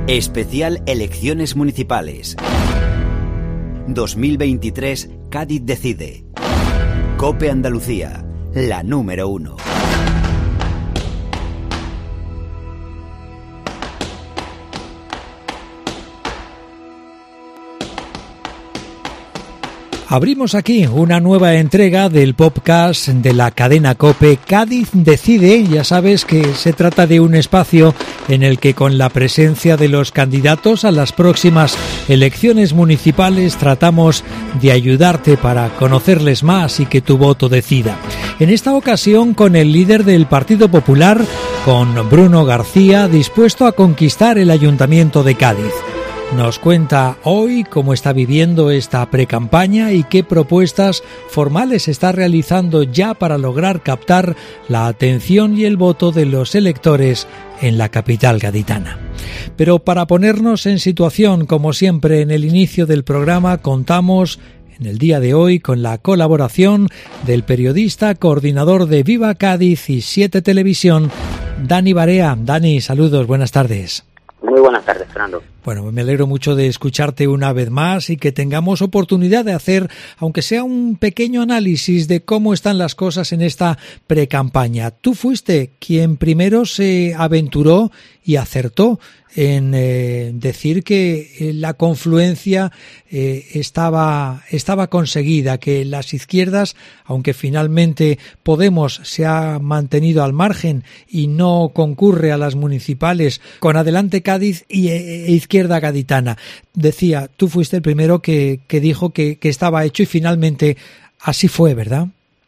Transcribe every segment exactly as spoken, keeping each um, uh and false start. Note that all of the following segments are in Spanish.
Especial Elecciones Municipales. dos mil veintitrés, Cádiz decide. COPE Andalucía, la número uno. Abrimos aquí una nueva entrega del podcast de la cadena COPE Cádiz decide. Ya sabes que se trata de un espacio en el que, con la presencia de los candidatos a las próximas elecciones municipales, tratamos de ayudarte para conocerles más y que tu voto decida. En esta ocasión con el líder del Partido Popular, con Bruno García, dispuesto a conquistar el Ayuntamiento de Cádiz. Nos cuenta hoy cómo está viviendo esta precampaña y qué propuestas formales está realizando ya para lograr captar la atención y el voto de los electores en la capital gaditana. Pero para ponernos en situación, como siempre en el inicio del programa, contamos en el día de hoy con la colaboración del periodista coordinador de Viva Cádiz y siete Televisión, Dani Barea. Dani, saludos, buenas tardes. Muy buenas tardes, Fernando. Bueno, me alegro mucho de escucharte una vez más y que tengamos oportunidad de hacer, aunque sea un pequeño análisis de cómo están las cosas en esta precampaña. Tú fuiste quien primero se aventuró y acertó en eh, decir que eh, la confluencia eh, estaba, estaba conseguida, que las izquierdas, aunque finalmente Podemos se ha mantenido al margen y no concurre a las municipales con Adelante Cádiz y e, e Izquierda Gaditana. Decía, tú fuiste el primero que, que dijo que, que estaba hecho y finalmente así fue, ¿verdad?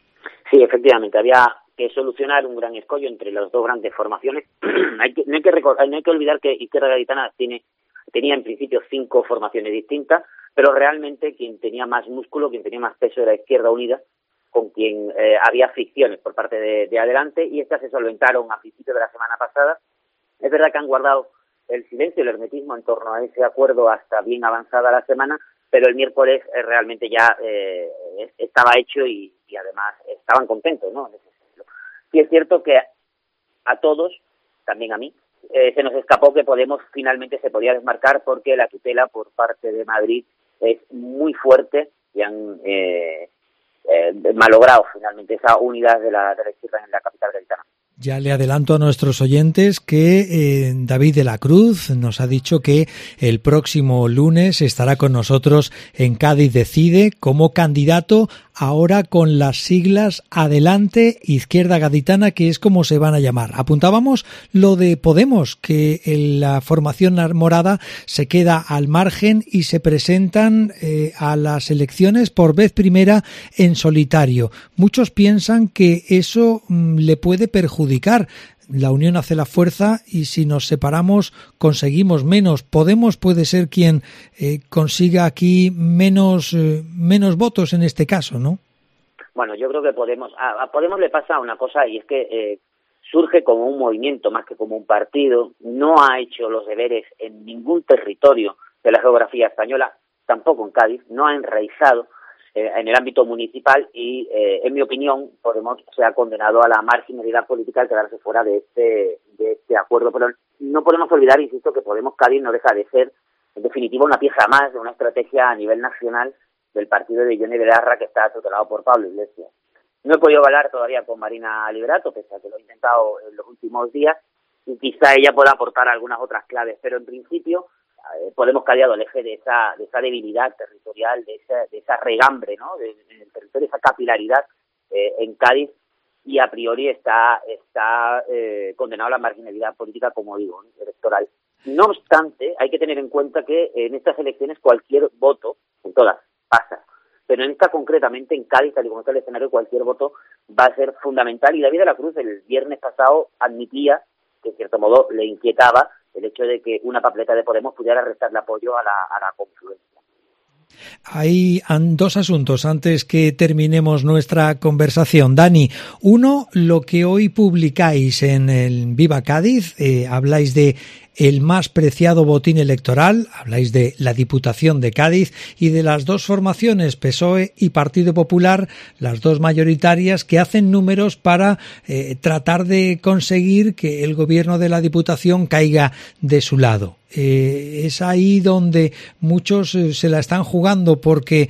Sí, efectivamente, había que solucionar un gran escollo entre las dos grandes formaciones. hay que, no, hay que recordar, no hay que olvidar que Izquierda Gaditana tiene, tenía en principio cinco formaciones distintas, pero realmente quien tenía más músculo, quien tenía más peso era Izquierda Unida, con quien eh, había fricciones por parte de, de Adelante, y estas se solventaron a principios de la semana pasada. Es verdad que han guardado el silencio y el hermetismo en torno a ese acuerdo hasta bien avanzada la semana, pero el miércoles eh, realmente ya eh, estaba hecho y, y además estaban contentos, ¿no? Sí es cierto que a todos, también a mí, eh, se nos escapó que Podemos finalmente se podía desmarcar porque la tutela por parte de Madrid es muy fuerte y han eh, eh, malogrado finalmente esa unidad de la, de la izquierda en la capital gaditana. Ya le adelanto a nuestros oyentes que eh, David de la Cruz nos ha dicho que el próximo lunes estará con nosotros en Cádiz Decide como candidato, ahora con las siglas Adelante Izquierda Gaditana, que es como se van a llamar. Apuntábamos lo de Podemos, que en la formación morada se queda al margen y se presentan eh, a las elecciones por vez primera en solitario. Muchos piensan que eso mm, le puede perjudicar. La unión hace la fuerza y si nos separamos conseguimos menos. Podemos puede ser quien eh, consiga aquí menos eh, menos votos en este caso, ¿no? Bueno, yo creo que Podemos a, a Podemos le pasa una cosa, y es que eh, surge como un movimiento más que como un partido. No ha hecho los deberes en ningún territorio de la geografía española, tampoco en Cádiz. No ha enraizado Eh, en el ámbito municipal y, eh, en mi opinión, Podemos se ha condenado a la marginalidad política al quedarse fuera de este de este acuerdo. Pero no podemos olvidar, insisto, que Podemos Cádiz no deja de ser, en definitiva, una pieza más de una estrategia a nivel nacional del partido de Yone Belarra, que está tutelado por Pablo Iglesias. No he podido hablar todavía con Marina Liberato, pese a que lo he intentado en los últimos días, y quizá ella pueda aportar algunas otras claves, pero en principio Podemos Cádiz adolece de esa de esa debilidad territorial, de esa de esa regambre, ¿no? De, en el territorio, esa capilaridad eh, en Cádiz, y a priori está está eh, condenado a la marginalidad política, como digo, electoral. No obstante, hay que tener en cuenta que en estas elecciones cualquier voto, en todas, pasa, pero en esta concretamente, en Cádiz, tal y como está el escenario, cualquier voto va a ser fundamental, y David de la Cruz el viernes pasado admitía que, en cierto modo, le inquietaba el hecho de que una papeleta de Podemos pudiera restarle apoyo a la, a la confluencia. Hay dos asuntos antes que terminemos nuestra conversación, Dani. Uno, lo que hoy publicáis en el Viva Cádiz, eh, habláis de el más preciado botín electoral, habláis de la Diputación de Cádiz y de las dos formaciones, P S O E y Partido Popular, las dos mayoritarias que hacen números para eh, tratar de conseguir que el gobierno de la Diputación caiga de su lado. Eh, es ahí donde muchos eh, se la están jugando, porque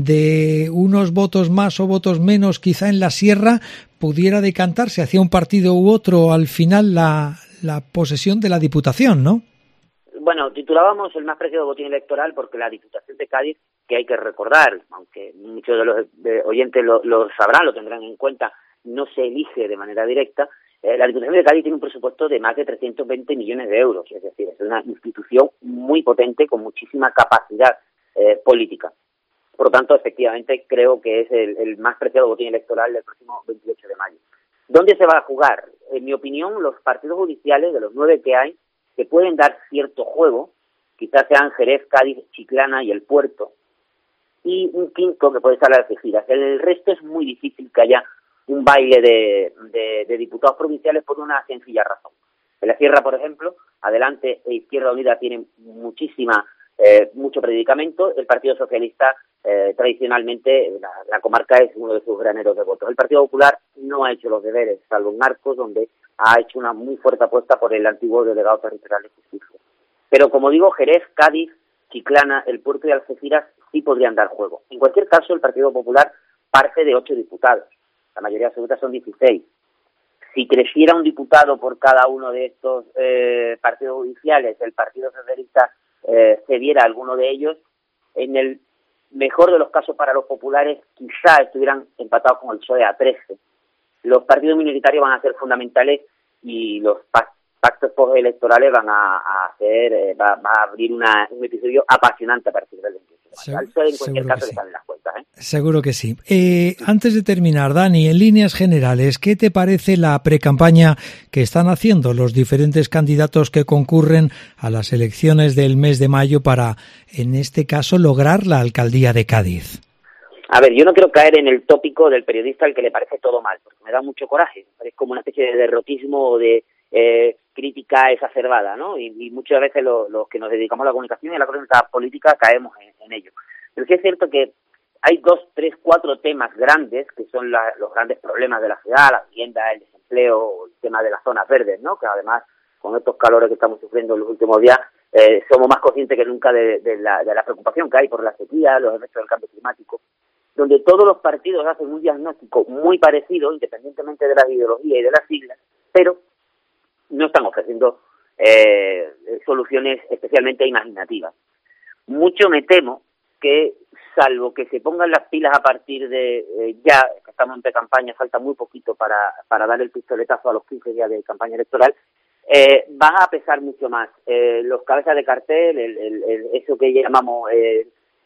de unos votos más o votos menos quizá en la sierra pudiera decantarse hacia un partido u otro al final la, la posesión de la Diputación, ¿no? Bueno, titulábamos el más preciado botín electoral porque la Diputación de Cádiz, que hay que recordar, aunque muchos de los de oyentes lo, lo sabrán, lo tendrán en cuenta, no se elige de manera directa. Eh, la Diputación de Cádiz tiene un presupuesto de más de trescientos veinte millones de euros, es decir, es una institución muy potente con muchísima capacidad eh, política. Por lo tanto, efectivamente, creo que es el, el más preciado botín electoral del próximo veintiocho de mayo. ¿Dónde se va a jugar? En mi opinión, los partidos judiciales, de los nueve que hay, que pueden dar cierto juego, quizás sean Jerez, Cádiz, Chiclana y El Puerto, y un quinto que puede estar a las Algeciras. En el resto es muy difícil que haya un baile de, de, de diputados provinciales por una sencilla razón. En la Sierra, por ejemplo, Adelante e Izquierda Unida tienen muchísima, eh, mucho predicamento. El Partido Socialista, eh, tradicionalmente, la, la comarca es uno de sus graneros de votos. El Partido Popular no ha hecho los deberes, salvo en Arcos, donde ha hecho una muy fuerte apuesta por el antiguo delegado territorial de justicia. Pero, como digo, Jerez, Cádiz, Chiclana, El Puerto y Algeciras sí podrían dar juego. En cualquier caso, el Partido Popular parte de ocho diputados. La mayoría absoluta son dieciséis. Si creciera un diputado por cada uno de estos eh, partidos judiciales, el Partido Socialista eh, cediera a alguno de ellos, en el mejor de los casos para los populares quizá estuvieran empatados con el P S O E a trece. Los partidos minoritarios van a ser fundamentales y los pactos postelectorales van a, a hacer, eh, va, va a abrir una, un episodio apasionante a partir del veintiocho. Al P S O E en cualquier caso le salen las cuentas, ¿eh? Seguro que sí. Eh, antes de terminar, Dani, en líneas generales, ¿qué te parece la precampaña que están haciendo los diferentes candidatos que concurren a las elecciones del mes de mayo para, en este caso, lograr la alcaldía de Cádiz? A ver, yo no quiero caer en el tópico del periodista al que le parece todo mal, porque me da mucho coraje. Es como una especie de derrotismo o de eh, crítica exacerbada, ¿no? Y, y muchas veces los lo que nos dedicamos a la comunicación y a la crónica política caemos en, en ello. Pero sí es cierto que hay dos, tres, cuatro temas grandes que son la, los grandes problemas de la ciudad, la vivienda, el desempleo, el tema de las zonas verdes, ¿no? Que además, con estos calores que estamos sufriendo en los últimos días, eh, somos más conscientes que nunca de, de, la, de la preocupación que hay por la sequía, los efectos del cambio climático, donde todos los partidos hacen un diagnóstico muy parecido, independientemente de la ideología y de las siglas, pero no están ofreciendo eh, soluciones especialmente imaginativas. Mucho me temo que, salvo que se pongan las pilas a partir de eh, ya, que estamos en pre-campaña, falta muy poquito para, para dar el pistoletazo a los quince días de campaña electoral, eh, va a pesar mucho más eh, los cabezas de cartel, el, el, el, eso que llamamos eh,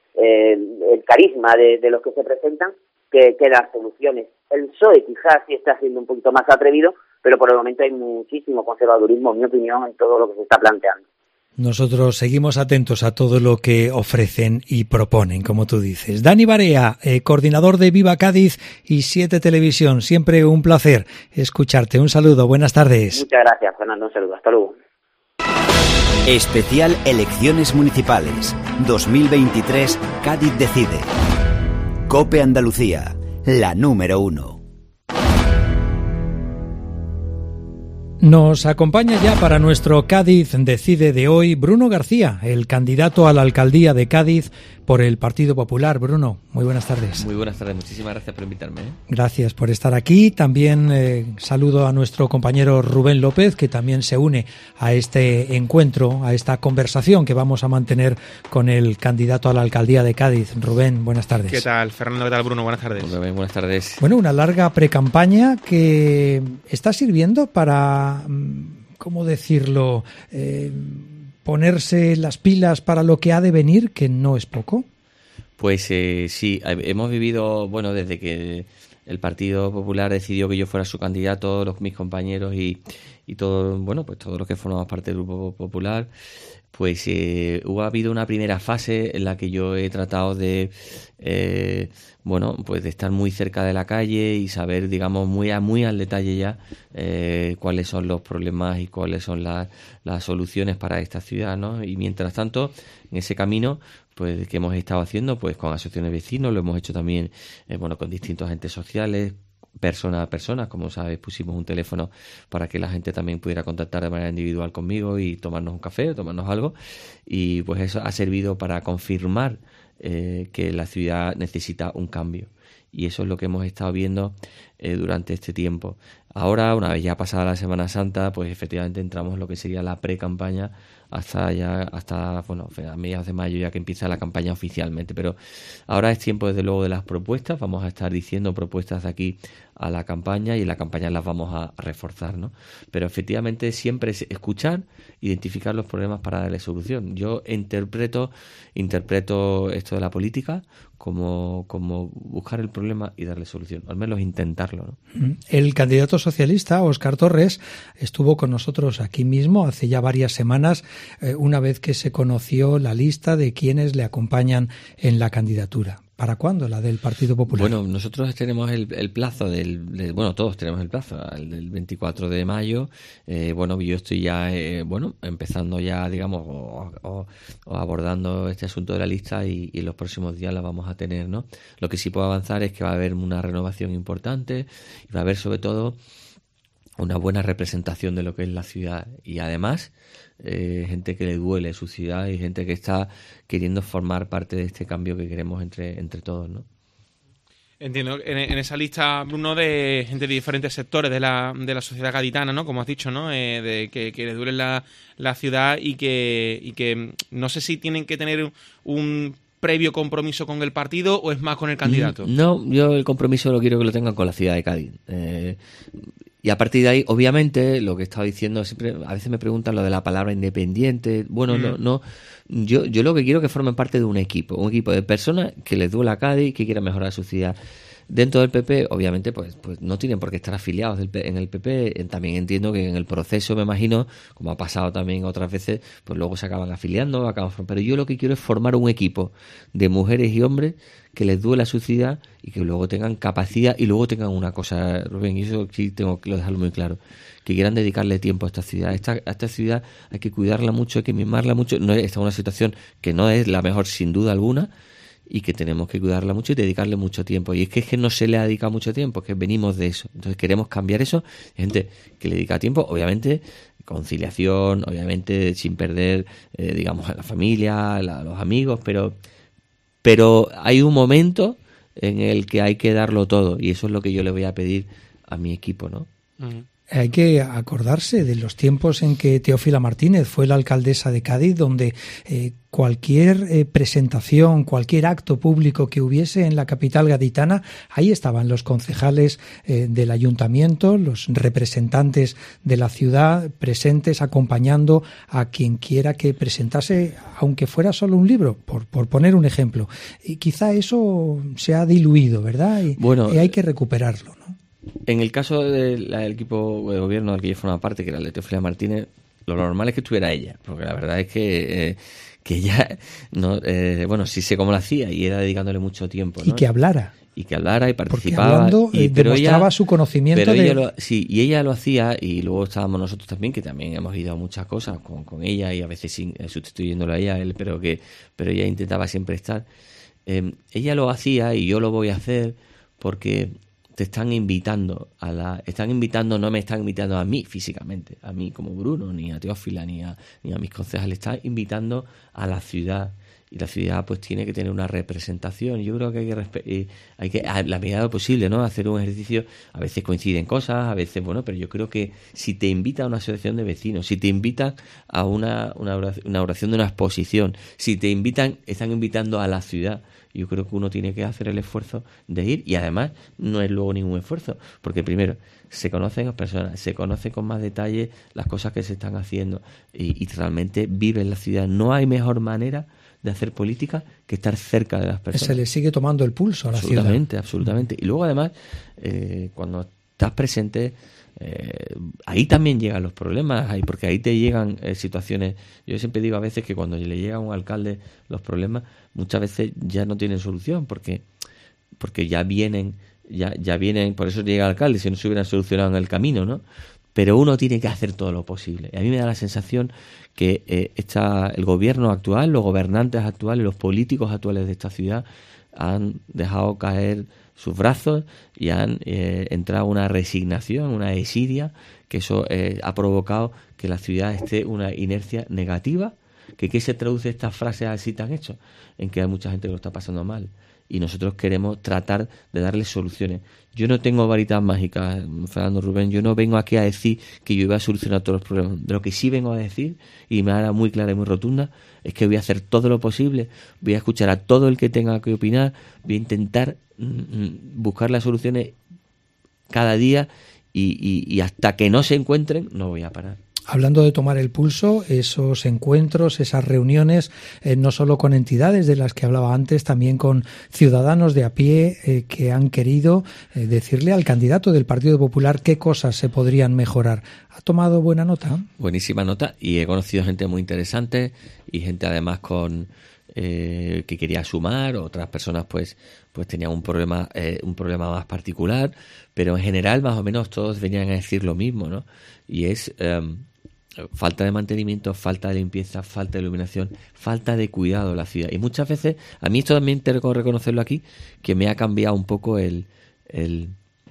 el, el carisma de, de los que se presentan, que, que las soluciones. El P S O E quizás sí está siendo un poquito más atrevido, pero por el momento hay muchísimo conservadurismo, en mi opinión, en todo lo que se está planteando. Nosotros seguimos atentos a todo lo que ofrecen y proponen, como tú dices. Dani Barea, eh, coordinador de Viva Cádiz y siete Televisión. Siempre un placer escucharte. Un saludo. Buenas tardes. Muchas gracias, Fernando. Un saludo. Hasta luego. Especial Elecciones Municipales dos mil veintitrés. Cádiz decide. COPE Andalucía, la número uno. Nos acompaña ya para nuestro Cádiz Decide de hoy Bruno García, el candidato a la alcaldía de Cádiz por el Partido Popular. Bruno, muy buenas tardes. Muy buenas tardes, muchísimas gracias por invitarme, ¿eh? Gracias por estar aquí. También eh, saludo a nuestro compañero Rubén López, que también se une a este encuentro, a esta conversación que vamos a mantener con el candidato a la alcaldía de Cádiz. Rubén, buenas tardes. ¿Qué tal, Fernando? ¿Qué tal, Bruno? Buenas tardes. Rubén, buenas tardes. Bueno, una larga precampaña que está sirviendo para, ¿cómo decirlo?, eh, ponerse las pilas para lo que ha de venir, que no es poco. Pues eh, sí, hemos vivido, bueno, desde que el Partido Popular decidió que yo fuera su candidato, los, mis compañeros y, y todo, bueno, pues todos los que formamos parte del Grupo Popular, pues eh, hubo ha habido una primera fase en la que yo he tratado de, eh, bueno, pues de estar muy cerca de la calle y saber, digamos, muy a, muy al detalle ya eh, cuáles son los problemas y cuáles son las, las soluciones para esta ciudad, ¿no? Y mientras tanto, en ese camino, pues que hemos estado haciendo, pues con asociaciones de vecinos, lo hemos hecho también, eh, bueno, con distintos agentes sociales, persona a persona, como sabes, pusimos un teléfono para que la gente también pudiera contactar de manera individual conmigo y tomarnos un café o tomarnos algo, y pues eso ha servido para confirmar eh, que la ciudad necesita un cambio, y eso es lo que hemos estado viendo eh, durante este tiempo. Ahora, una vez ya pasada la Semana Santa, pues efectivamente entramos en lo que sería la pre-campaña hasta ya, hasta, bueno, a mediados de mayo ya que empieza la campaña oficialmente, pero ahora es tiempo desde luego de las propuestas. Vamos a estar diciendo propuestas de aquí a la campaña y en la campaña las vamos a reforzar, ¿no? Pero efectivamente siempre es escuchar, identificar los problemas para darle solución. Yo interpreto, interpreto esto de la política como, como buscar el problema y darle solución, al menos intentarlo, ¿no? El candidato socialista, Óscar Torres, estuvo con nosotros aquí mismo hace ya varias semanas, eh, una vez que se conoció la lista de quienes le acompañan en la candidatura. ¿Para cuándo la del Partido Popular? Bueno, nosotros tenemos el, el plazo del, de, bueno, todos tenemos el plazo, el del veinticuatro de mayo. Eh, bueno, yo estoy ya, eh, bueno, empezando ya, digamos, o, o, o abordando este asunto de la lista y, y los próximos días la vamos a tener, ¿no? Lo que sí puedo avanzar es que va a haber una renovación importante y va a haber sobre todo una buena representación de lo que es la ciudad, y además eh, gente que le duele su ciudad y gente que está queriendo formar parte de este cambio que queremos entre, entre todos, ¿no? Entiendo, en, en esa lista, Bruno, de gente de diferentes sectores de la, de la sociedad gaditana, ¿no? Como has dicho, ¿no? Eh, de que, que le duele la, la ciudad y que, y que no sé si tienen que tener un previo compromiso con el partido o es más con el candidato. No, yo el compromiso lo quiero que lo tengan con la ciudad de Cádiz. Eh, y a partir de ahí, obviamente, lo que he estado diciendo, siempre a veces me preguntan lo de la palabra independiente. Bueno, mm. no, no. Yo, yo lo que quiero es que formen parte de un equipo, un equipo de personas que les duela a Cádiz, que quieran mejorar su ciudad. Dentro del P P, obviamente, pues, pues no tienen por qué estar afiliados del P- en el P P. También entiendo que en el proceso, me imagino, como ha pasado también otras veces, pues luego se acaban afiliando, acaban. Pero yo lo que quiero es formar un equipo de mujeres y hombres que les duela su ciudad y que luego tengan capacidad y luego tengan una cosa, Rubén, y eso sí tengo que dejarlo muy claro, que quieran dedicarle tiempo a esta ciudad. Esta, a esta ciudad hay que cuidarla mucho, hay que mimarla mucho. No está en una situación que no es la mejor, sin duda alguna, y que tenemos que cuidarla mucho y dedicarle mucho tiempo. Y es que es que no se le ha dedicado mucho tiempo, es que venimos de eso. Entonces queremos cambiar eso. Hay gente que le dedica tiempo, obviamente, conciliación, obviamente sin perder, eh, digamos, a la familia, a la, los amigos, pero, pero hay un momento en el que hay que darlo todo, y eso es lo que yo le voy a pedir a mi equipo, ¿no? Uh-huh. Hay que acordarse de los tiempos en que Teófila Martínez fue la alcaldesa de Cádiz, donde eh, cualquier eh, presentación, cualquier acto público que hubiese en la capital gaditana, ahí estaban los concejales eh, del ayuntamiento, los representantes de la ciudad presentes, acompañando a quien quiera que presentase, aunque fuera solo un libro, por, por poner un ejemplo. Y quizá eso se ha diluido, ¿verdad? Y, bueno, y hay que recuperarlo, ¿no? En el caso del equipo de gobierno del que yo formaba parte, que era el de Teófila Martínez, lo normal es que estuviera ella, porque la verdad es que, eh, que ella, no, eh, bueno, sí sé cómo lo hacía y era dedicándole mucho tiempo, ¿no? Y que hablara. Y que hablara y participaba. Porque hablando, y, eh, pero demostraba ella, su conocimiento pero de... ella lo, sí, y ella lo hacía, y luego estábamos nosotros también, que también hemos ido a muchas cosas con, con ella, y a veces sin, eh, sustituyéndolo a ella, él, pero que pero ella intentaba siempre estar. Eh, ella lo hacía y yo lo voy a hacer porque te están invitando a la están invitando no me están invitando a mí físicamente, a mí como Bruno, ni a Teófila, ni a ni a mis concejales, están invitando a la ciudad, y la ciudad pues tiene que tener una representación. Yo creo que hay que respe- hay que a la medida de lo posible, ¿no?, hacer un ejercicio. A veces coinciden cosas, a veces bueno, pero yo creo que si te invita a una asociación de vecinos, si te invitan a una una oración, una oración de una exposición, si te invitan, están invitando a la ciudad. Yo creo que uno tiene que hacer el esfuerzo de ir, y además no es luego ningún esfuerzo, porque primero se conocen las personas, se conoce con más detalle las cosas que se están haciendo, y, y realmente vive en la ciudad. No hay mejor manera de hacer política que estar cerca de las personas. Se le sigue tomando el pulso a la absolutamente, ciudad. Absolutamente, absolutamente. Y luego además, eh, cuando estás presente, Eh, ahí también llegan los problemas, ahí, porque ahí te llegan eh, situaciones. Yo siempre digo a veces que cuando le llega a un alcalde los problemas, muchas veces ya no tienen solución, porque porque ya vienen, ya ya vienen, por eso llega el alcalde, si no se hubieran solucionado en el camino, ¿no? Pero uno tiene que hacer todo lo posible. Y a mí me da la sensación que eh, esta, el gobierno actual, los gobernantes actuales, los políticos actuales de esta ciudad han dejado caer sus brazos y han eh, entrado una resignación, una desidia, que eso eh, ha provocado que la ciudad esté una inercia negativa. ¿Que qué se traduce estas frases así tan hechas? En que hay mucha gente que lo está pasando mal. Y nosotros queremos tratar de darles soluciones. Yo no tengo varitas mágicas, Fernando, Rubén. Yo no vengo aquí a decir que yo iba a solucionar todos los problemas. De lo que sí vengo a decir, y me hará muy clara y muy rotunda, es que voy a hacer todo lo posible, voy a escuchar a todo el que tenga que opinar, voy a intentar mm, buscar las soluciones cada día y, y, y hasta que no se encuentren no voy a parar. Hablando de tomar el pulso, esos encuentros, esas reuniones, eh, no solo con entidades de las que hablaba antes, también con ciudadanos de a pie eh, que han querido eh, decirle al candidato del Partido Popular qué cosas se podrían mejorar. ¿Ha tomado buena nota? Buenísima nota, y he conocido gente muy interesante y gente además con eh, que quería sumar, otras personas pues pues tenían un problema eh, un problema más particular, pero en general más o menos todos venían a decir lo mismo, ¿no? Y es eh, falta de mantenimiento, falta de limpieza, falta de iluminación, falta de cuidado de la ciudad. Y muchas veces, a mí esto también tengo que reconocerlo aquí, que me ha cambiado un poco el, el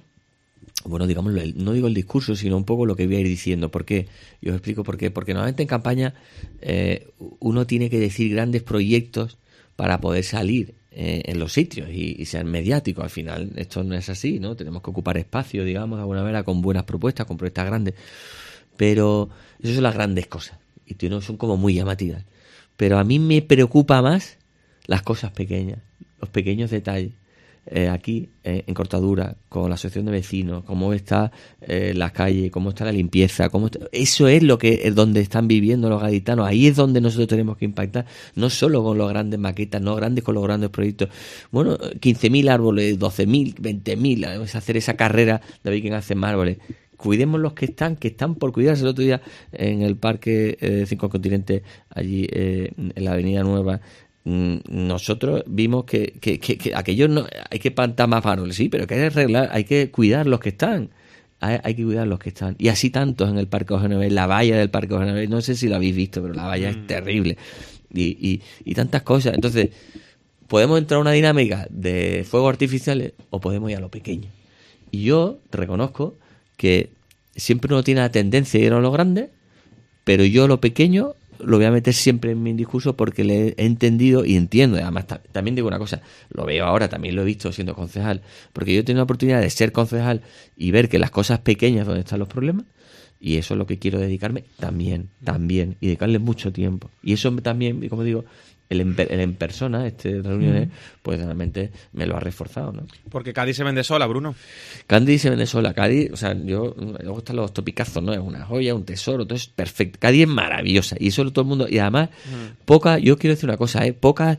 bueno, digámoslo, el, no digo el discurso, sino un poco lo que voy a ir diciendo. ¿Por qué? Y os explico por qué. Porque normalmente en campaña eh, uno tiene que decir grandes proyectos para poder salir eh, en los sitios y, y ser mediático. Al final esto no es así, ¿no? Tenemos que ocupar espacio, digamos, de alguna manera, con buenas propuestas, con propuestas grandes. Pero esas son las grandes cosas y ¿no? son como muy llamativas. Pero a mí me preocupa más las cosas pequeñas, los pequeños detalles. Eh, aquí eh, en Cortadura, con la asociación de vecinos, cómo está eh, la calle, cómo está la limpieza, cómo está... eso es lo que es donde están viviendo los gaditanos. Ahí es donde nosotros tenemos que impactar, no solo con los grandes maquetas, no grandes con los grandes proyectos. Bueno, quince mil árboles, doce mil, veinte mil, es hacer esa carrera de ver quién hace más árboles. Cuidemos los que están, que están por cuidarse. El otro día en el Parque de eh, Cinco Continentes, allí eh, en la Avenida Nueva, mmm, nosotros vimos que, que, que, que aquellos no, hay que plantar más árboles, sí, pero que hay que arreglar, hay que cuidar los que están. Hay, hay que cuidar los que están. Y así tantos en el Parque Eugenio Bell, la valla del Parque Eugenio Bell, no sé si lo habéis visto, pero la valla mm. es terrible. Y, y, y tantas cosas. Entonces, podemos entrar a una dinámica de fuegos artificiales o podemos ir a lo pequeño. Y yo reconozco que siempre uno tiene la tendencia de ir a lo grande, pero yo lo pequeño lo voy a meter siempre en mi discurso porque le he entendido y entiendo. Y además ta- también digo una cosa, lo veo ahora, también lo he visto siendo concejal, porque yo he tenido la oportunidad de ser concejal y ver que las cosas pequeñas donde están los problemas, y eso es lo que quiero dedicarme también, también, y dedicarle mucho tiempo. Y eso también, como digo, el en, el en persona, este reuniones, pues realmente me lo ha reforzado, ¿no? Porque Cádiz se vende sola, Bruno. Cádiz se vende sola. Cádiz, o sea, yo, me gustan los topicazos, ¿no? Es una joya, un tesoro, todo es perfecto. Cádiz es maravillosa. Y eso todo el mundo, y además, mm. pocas, yo quiero decir una cosa, ¿eh? Pocas,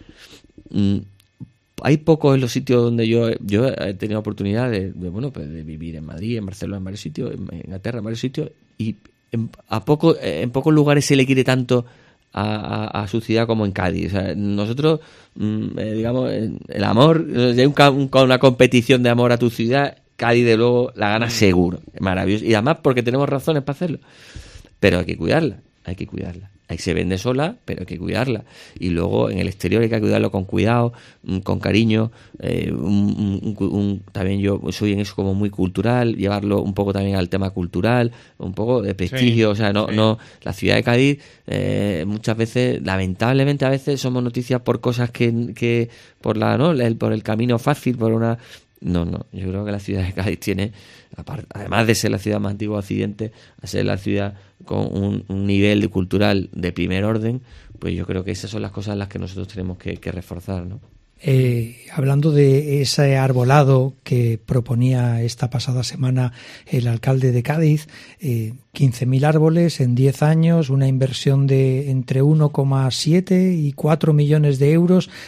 mmm, hay pocos en los sitios donde yo, yo he tenido oportunidad de, de bueno, pues de vivir en Madrid, en Barcelona, en varios sitios, en Inglaterra, en varios sitios, y en, a poco, en pocos lugares se le quiere tanto A, a, a su ciudad como en Cádiz. O sea, nosotros, mmm, eh, digamos, el amor, si hay un, un, una competición de amor a tu ciudad, Cádiz de luego la gana seguro, maravilloso, y además porque tenemos razones para hacerlo, pero hay que cuidarla, hay que cuidarla. Ahí se vende sola, pero hay que cuidarla. Y luego en el exterior hay que cuidarlo con cuidado, con cariño. Eh, un, un, un, también yo soy en eso como muy cultural, llevarlo un poco también al tema cultural, un poco de prestigio. Sí, o sea, no, sí. no la ciudad de Cádiz, eh, muchas veces, lamentablemente a veces somos noticias por cosas que, que por la no el, por el camino fácil, por una... No, no, yo creo que la ciudad de Cádiz tiene, además de ser la ciudad más antigua de Occidente, a ser la ciudad con un, un nivel cultural de primer orden, pues yo creo que esas son las cosas las que nosotros tenemos que, que reforzar, ¿no? Eh, hablando de ese arbolado que proponía esta pasada semana el alcalde de Cádiz, eh, quince mil árboles en diez años, una inversión de entre uno coma siete y cuatro millones de euros.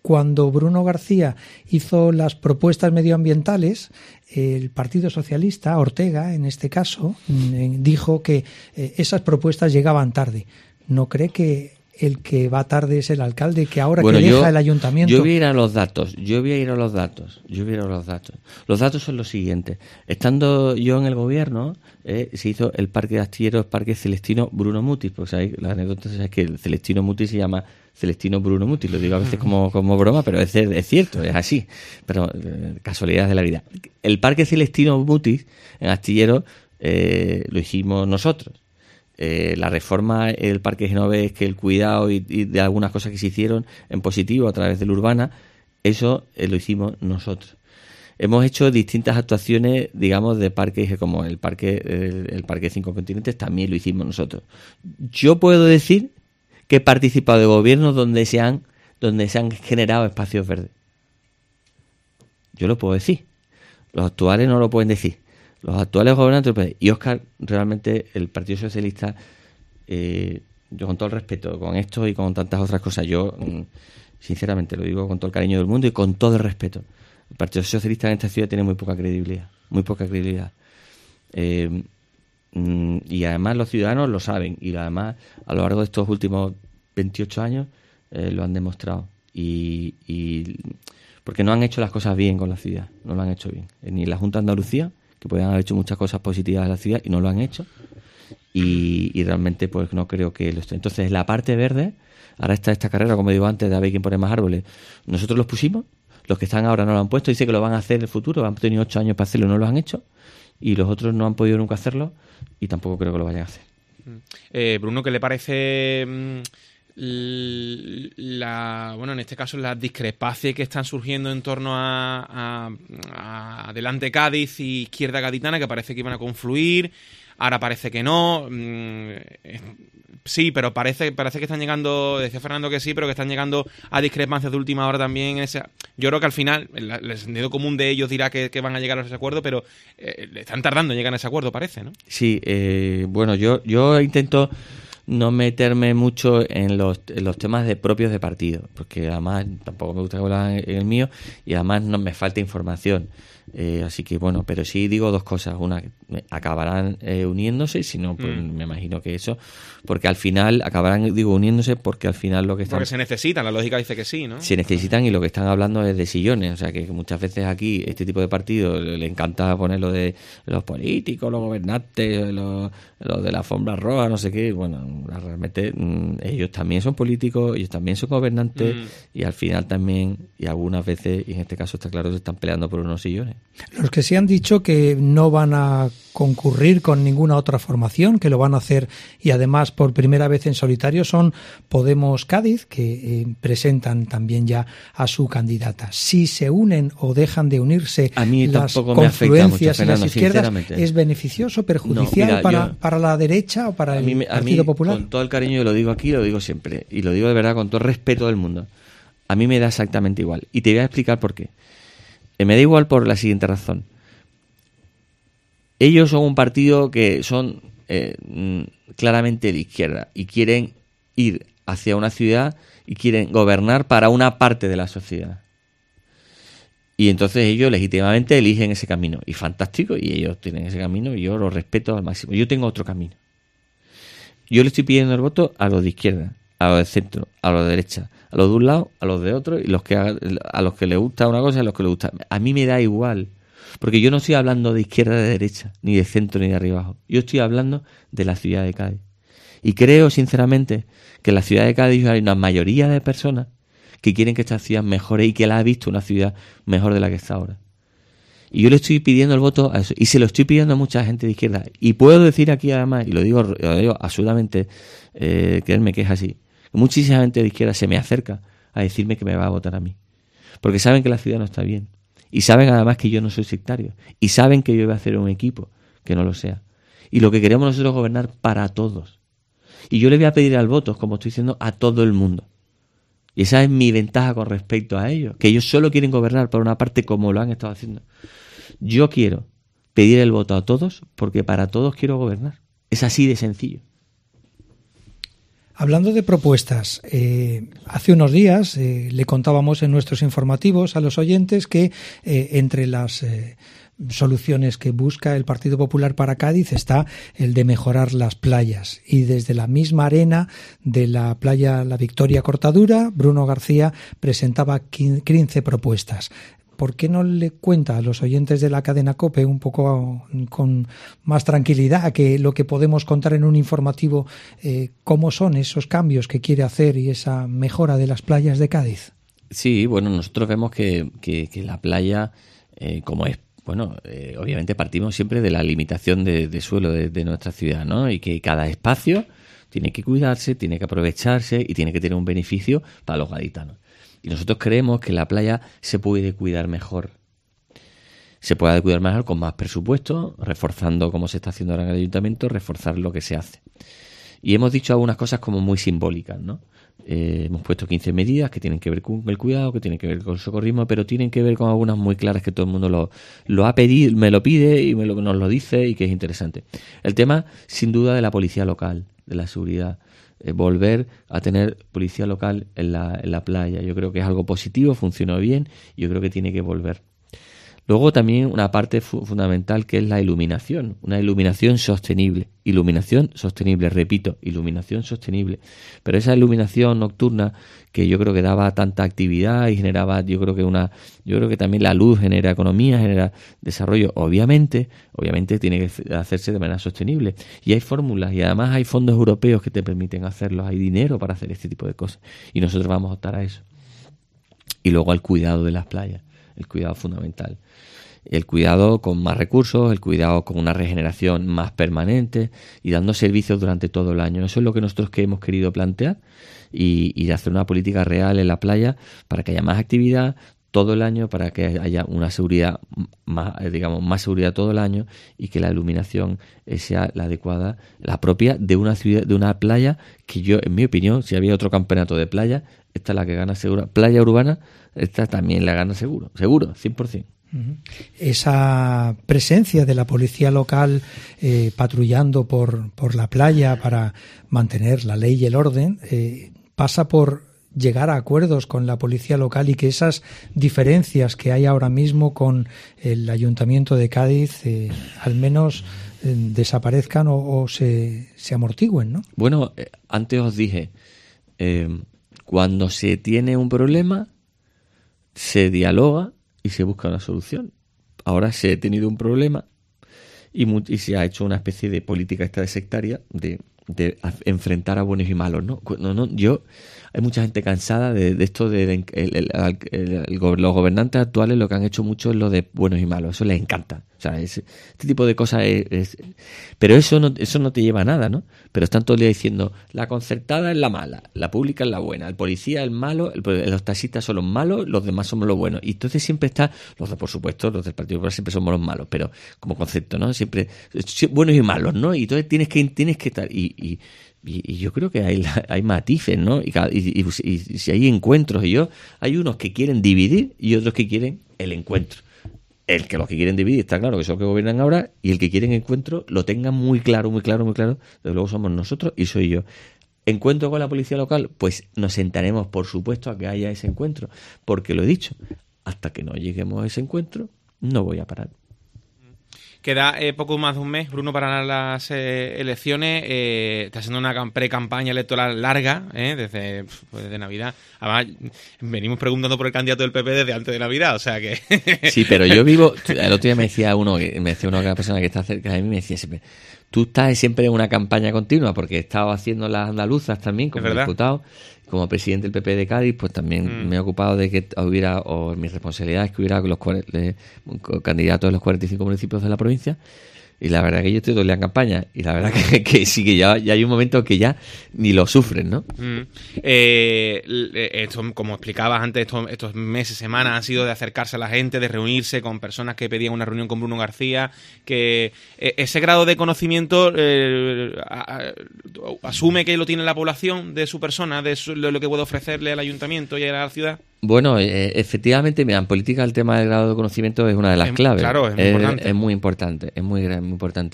cuando Bruno García hizo las propuestas medioambientales, el Partido Socialista, Ortega en este caso, dijo que esas propuestas llegaban tarde. ¿No cree que el que va tarde es el alcalde, que ahora bueno, que deja yo, el ayuntamiento? Yo voy a ir a los datos, yo voy a ir a los datos, yo voy a ir a los datos. Los datos son los siguientes. Estando yo en el gobierno, eh, se hizo el Parque de Astilleros, Parque Celestino Bruno Mutis, porque ¿sabéis? La anécdota es que el Celestino Mutis se llama Celestino Bruno Mutis, lo digo a veces como, como broma, pero es, es cierto, es así, pero eh, casualidades de la vida. El Parque Celestino Mutis en Astilleros eh, lo hicimos nosotros. Eh, la reforma del Parque Genovés, que el cuidado y, y de algunas cosas que se hicieron en positivo a través de la Urbana, eso eh, lo hicimos nosotros. Hemos hecho distintas actuaciones, digamos, de parques como el Parque el, el Parque Cinco Continentes, también lo hicimos nosotros. Yo puedo decir que he participado de gobiernos donde se han donde se han generado espacios verdes. Yo lo puedo decir. Los actuales no lo pueden decir. Los actuales gobernantes, y Óscar, realmente el Partido Socialista, eh, yo con todo el respeto, con esto y con tantas otras cosas, yo sinceramente lo digo con todo el cariño del mundo y con todo el respeto, el Partido Socialista en esta ciudad tiene muy poca credibilidad, muy poca credibilidad. Eh, y además los ciudadanos lo saben, y además a lo largo de estos últimos veintiocho años eh, lo han demostrado. Y, y porque no han hecho las cosas bien con la ciudad, no lo han hecho bien. Ni la Junta de Andalucía, que podían haber hecho muchas cosas positivas a la ciudad y no lo han hecho, y, y realmente pues no creo que lo esté. Entonces la parte verde, ahora está esta carrera, como digo antes, de a ver quién pone más árboles. Nosotros los pusimos, los que están ahora no lo han puesto, dice que lo van a hacer en el futuro, han tenido ocho años para hacerlo y no lo han hecho, y los otros no han podido nunca hacerlo y tampoco creo que lo vayan a hacer. Eh, Bruno, ¿qué le parece mmm, la, bueno, en este caso las discrepancias que están surgiendo en torno a, a, a Adelante Cádiz y Izquierda Gaditana, que parece que iban a confluir, ahora parece que no? Sí, pero parece parece que están llegando, decía Fernando que sí, pero que están llegando a discrepancias de última hora también. En ese, yo creo que al final el, el sentido común de ellos dirá que, que van a llegar a ese acuerdo, pero eh, están tardando en llegar a ese acuerdo, parece, ¿no? Sí, eh, bueno, yo, yo intento no meterme mucho en los, en los temas de propios de partido, porque además tampoco me gusta que hablar en el mío y además no me falta información. Eh, así que bueno, pero sí digo dos cosas. Una, acabarán eh, uniéndose, y si no, pues mm. me imagino que eso, porque al final acabarán, digo, uniéndose porque al final lo que están... Porque se necesitan, la lógica dice que sí, ¿no? Se necesitan, y lo que están hablando es de sillones, o sea que muchas veces aquí este tipo de partidos le encanta poner lo de los políticos, los gobernantes, los, los de la alfombra roja, no sé qué. Bueno, realmente mmm, ellos también son políticos, ellos también son gobernantes, mm. y al final también, y algunas veces, y en este caso está claro, se están peleando por unos sillones. Los que sí han dicho que no van a concurrir con ninguna otra formación, que lo van a hacer, y además por primera vez en solitario, son Podemos Cádiz, que eh, presentan también ya a su candidata. Si se unen o dejan de unirse a mí las confluencias y las izquierdas, ¿es beneficioso, perjudicial no, mira, para, yo, para la derecha o para el mí, Partido mí, Popular? Con todo el cariño, yo lo digo aquí, lo digo siempre, y lo digo de verdad con todo el respeto del mundo. A mí me da exactamente igual, y te voy a explicar por qué. Me da igual por la siguiente razón. Ellos son un partido que son eh, claramente de izquierda y quieren ir hacia una ciudad y quieren gobernar para una parte de la sociedad. Y entonces ellos legítimamente eligen ese camino. Y fantástico, y ellos tienen ese camino y yo lo respeto al máximo. Yo tengo otro camino. Yo le estoy pidiendo el voto a los de izquierda, a los de centro, a los de derecha, a los de un lado, a los de otro, y los que a los que les gusta una cosa y a los que les gusta. A mí me da igual, porque yo no estoy hablando de izquierda, de derecha, ni de centro, ni de arriba abajo. Yo estoy hablando de la ciudad de Cádiz. Y creo, sinceramente, que en la ciudad de Cádiz hay una mayoría de personas que quieren que esta ciudad mejore y que la ha visto una ciudad mejor de la que está ahora. Y yo le estoy pidiendo el voto a eso, y se lo estoy pidiendo a mucha gente de izquierda. Y puedo decir aquí además, y lo digo, lo digo absolutamente, eh, creerme que es así, muchísima gente de izquierda se me acerca a decirme que me va a votar a mí. Porque saben que la ciudad no está bien. Y saben además que yo no soy sectario. Y saben que yo voy a hacer un equipo que no lo sea. Y lo que queremos nosotros es gobernar para todos. Y yo le voy a pedir al voto, como estoy diciendo, a todo el mundo. Y esa es mi ventaja con respecto a ellos. Que ellos solo quieren gobernar por una parte como lo han estado haciendo. Yo quiero pedir el voto a todos porque para todos quiero gobernar. Es así de sencillo. Hablando de propuestas, eh, hace unos días eh, le contábamos en nuestros informativos a los oyentes que eh, entre las eh, soluciones que busca el Partido Popular para Cádiz está el de mejorar las playas. Y desde la misma arena de la playa La Victoria Cortadura, Bruno García presentaba quince propuestas. ¿Por qué no le cuenta a los oyentes de la cadena COPE un poco con más tranquilidad que lo que podemos contar en un informativo, eh, cómo son esos cambios que quiere hacer y esa mejora de las playas de Cádiz? Sí, bueno, nosotros vemos que, que, que la playa, eh, como es, bueno, eh, obviamente partimos siempre de la limitación de, de suelo de, de nuestra ciudad, ¿no? Y que cada espacio tiene que cuidarse, tiene que aprovecharse y tiene que tener un beneficio para los gaditanos. Y nosotros creemos que la playa se puede cuidar mejor. Se puede cuidar mejor con más presupuesto, reforzando como se está haciendo ahora en el ayuntamiento, reforzar lo que se hace. Y hemos dicho algunas cosas como muy simbólicas, ¿no? Eh, hemos puesto quince medidas que tienen que ver con el cuidado, que tienen que ver con el socorrismo, pero tienen que ver con algunas muy claras que todo el mundo lo, lo ha pedido, me lo pide y me lo, nos lo dice y que es interesante. El tema, sin duda, de la policía local, de la seguridad. Eh, volver a tener policía local en la, en la playa. Yo creo que es algo positivo, funcionó bien y yo creo que tiene que volver. Luego también una parte fu- fundamental que es la iluminación, una iluminación sostenible, iluminación sostenible, repito, iluminación sostenible. Pero esa iluminación nocturna que yo creo que daba tanta actividad y generaba, yo creo que una, yo creo que también la luz genera economía, genera desarrollo. Obviamente, obviamente tiene que hacerse de manera sostenible. Y hay fórmulas y además hay fondos europeos que te permiten hacerlo, hay dinero para hacer este tipo de cosas. Y nosotros vamos a optar a eso. Y luego al cuidado de las playas. El cuidado fundamental. El cuidado con más recursos, el cuidado con una regeneración más permanente y dando servicios durante todo el año. Eso es lo que nosotros que hemos querido plantear y, y hacer una política real en la playa para que haya más actividad todo el año, para que haya una seguridad más, digamos, más seguridad todo el año y que la iluminación sea la adecuada, la propia de una ciudad, de una playa que yo, en mi opinión, si había otro campeonato de playa, esta es la que gana seguro. Playa urbana, esta también la gana seguro, seguro, cien por ciento. Esa presencia de la policía local eh, patrullando por, por la playa para mantener la ley y el orden eh, pasa por llegar a acuerdos con la policía local y que esas diferencias que hay ahora mismo con el Ayuntamiento de Cádiz eh, al menos eh, desaparezcan o, o se, se amortigüen, ¿no? Bueno, eh, antes os dije, eh, cuando se tiene un problema, se dialoga y se busca una solución. Ahora se ha tenido un problema y, mu- y se ha hecho una especie de política esta de sectaria de, de a- enfrentar a buenos y malos, ¿no? No, no, yo hay mucha gente cansada de, de esto de, de el, el, el, el, el, los gobernantes actuales lo que han hecho mucho es lo de buenos y malos, eso les encanta. O sea, es, este tipo de cosas es, es pero eso no eso no te lleva a nada, ¿no? Pero están todo el día diciendo la concertada es la mala, la pública es la buena, el policía es el malo, el, los taxistas son los malos, los demás somos los buenos. Y entonces siempre está, los de, por supuesto, los del Partido Popular siempre somos los malos, pero como concepto, ¿no? Siempre buenos y malos, ¿no? Y entonces tienes que tienes que estar y, y Y, y yo creo que hay, hay matices, ¿no? Y, y, y, y si hay encuentros, y yo, hay unos que quieren dividir y otros que quieren el encuentro. El que los que quieren dividir está claro que son los que gobiernan ahora, y el que quieren encuentro lo tengan muy claro, muy claro, muy claro. Desde luego somos nosotros y soy yo. ¿Encuentro con la policía local? Pues nos sentaremos, por supuesto, a que haya ese encuentro. Porque lo he dicho, hasta que no lleguemos a ese encuentro, no voy a parar. Queda eh, poco más de un mes, Bruno, para las eh, elecciones. Eh, está siendo una pre-campaña electoral larga, eh, desde, pues, desde Navidad. Además, venimos preguntando por el candidato del P P desde antes de Navidad, o sea que... Sí, pero yo vivo... El otro día me decía uno, me decía una persona que está cerca de mí, me decía siempre, tú estás siempre en una campaña continua, porque he estado haciendo las andaluzas también como diputado, como presidente del P P de Cádiz, pues también mm. me he ocupado de que hubiera, o mi responsabilidad es que hubiera los eh, candidatos de los cuarenta y cinco municipios de la provincia, y la verdad que yo estoy todo el día en campaña, y la verdad que, que sí que ya, ya hay un momento que ya ni lo sufren, ¿no? Mm. Eh, esto, como explicabas antes, estos, estos meses, semanas han sido de acercarse a la gente, de reunirse con personas que pedían una reunión con Bruno García, que eh, ese grado de conocimiento eh, a, a, asume que lo tiene la población de su persona, de, su, de lo que puede ofrecerle al ayuntamiento y a la ciudad. Bueno, eh, efectivamente, mira, en política el tema del grado de conocimiento es una de las es, claves. Claro, es muy es, importante. Es muy importante, es muy, muy importante.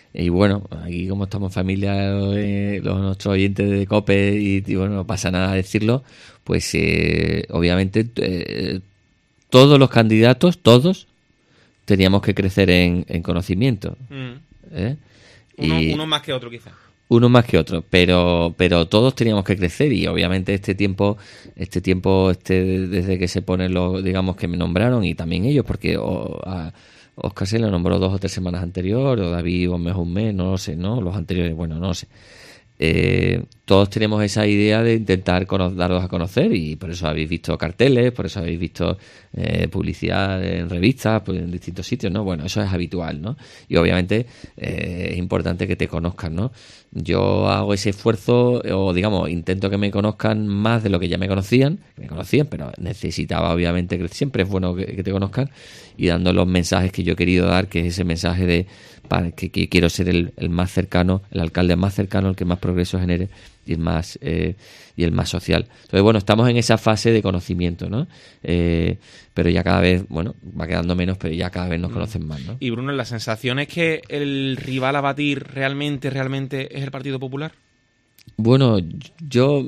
Y bueno, aquí como estamos en familia, eh, los nuestros oyentes de COPE, y, y bueno, no pasa nada decirlo, pues eh, obviamente eh, todos los candidatos, todos, teníamos que crecer en, en conocimiento. Mm. ¿eh? Uno, Y, uno más que otro, quizás. uno más que otro, pero pero todos teníamos que crecer, y obviamente este tiempo este tiempo este desde que se ponen los, digamos, que me nombraron, y también ellos, porque o, a Óscar se le nombró dos o tres semanas anterior, o David un mes o un mes, no lo sé, no, los anteriores, bueno, no lo sé. Eh, todos tenemos esa idea de intentar cono- darlos a conocer, y por eso habéis visto carteles, por eso habéis visto eh, publicidad en revistas, pues en distintos sitios, ¿no? Bueno, eso es habitual, ¿no? Y obviamente eh, es importante que te conozcan, ¿no? Yo hago ese esfuerzo, o digamos, intento que me conozcan más de lo que ya me conocían, que me conocían, pero necesitaba obviamente que siempre es bueno que, que te conozcan, y dando los mensajes que yo he querido dar, que es ese mensaje de para que, que quiero ser el, el más cercano, el alcalde más cercano, el que más progreso genere, y el más eh, y el más social. Entonces, bueno, estamos en esa fase de conocimiento, ¿no? Eh, pero ya cada vez, bueno, va quedando menos, pero ya cada vez nos conocen más, ¿no? Y Bruno, ¿la sensación es que el rival a batir realmente, realmente es el Partido Popular? Bueno, yo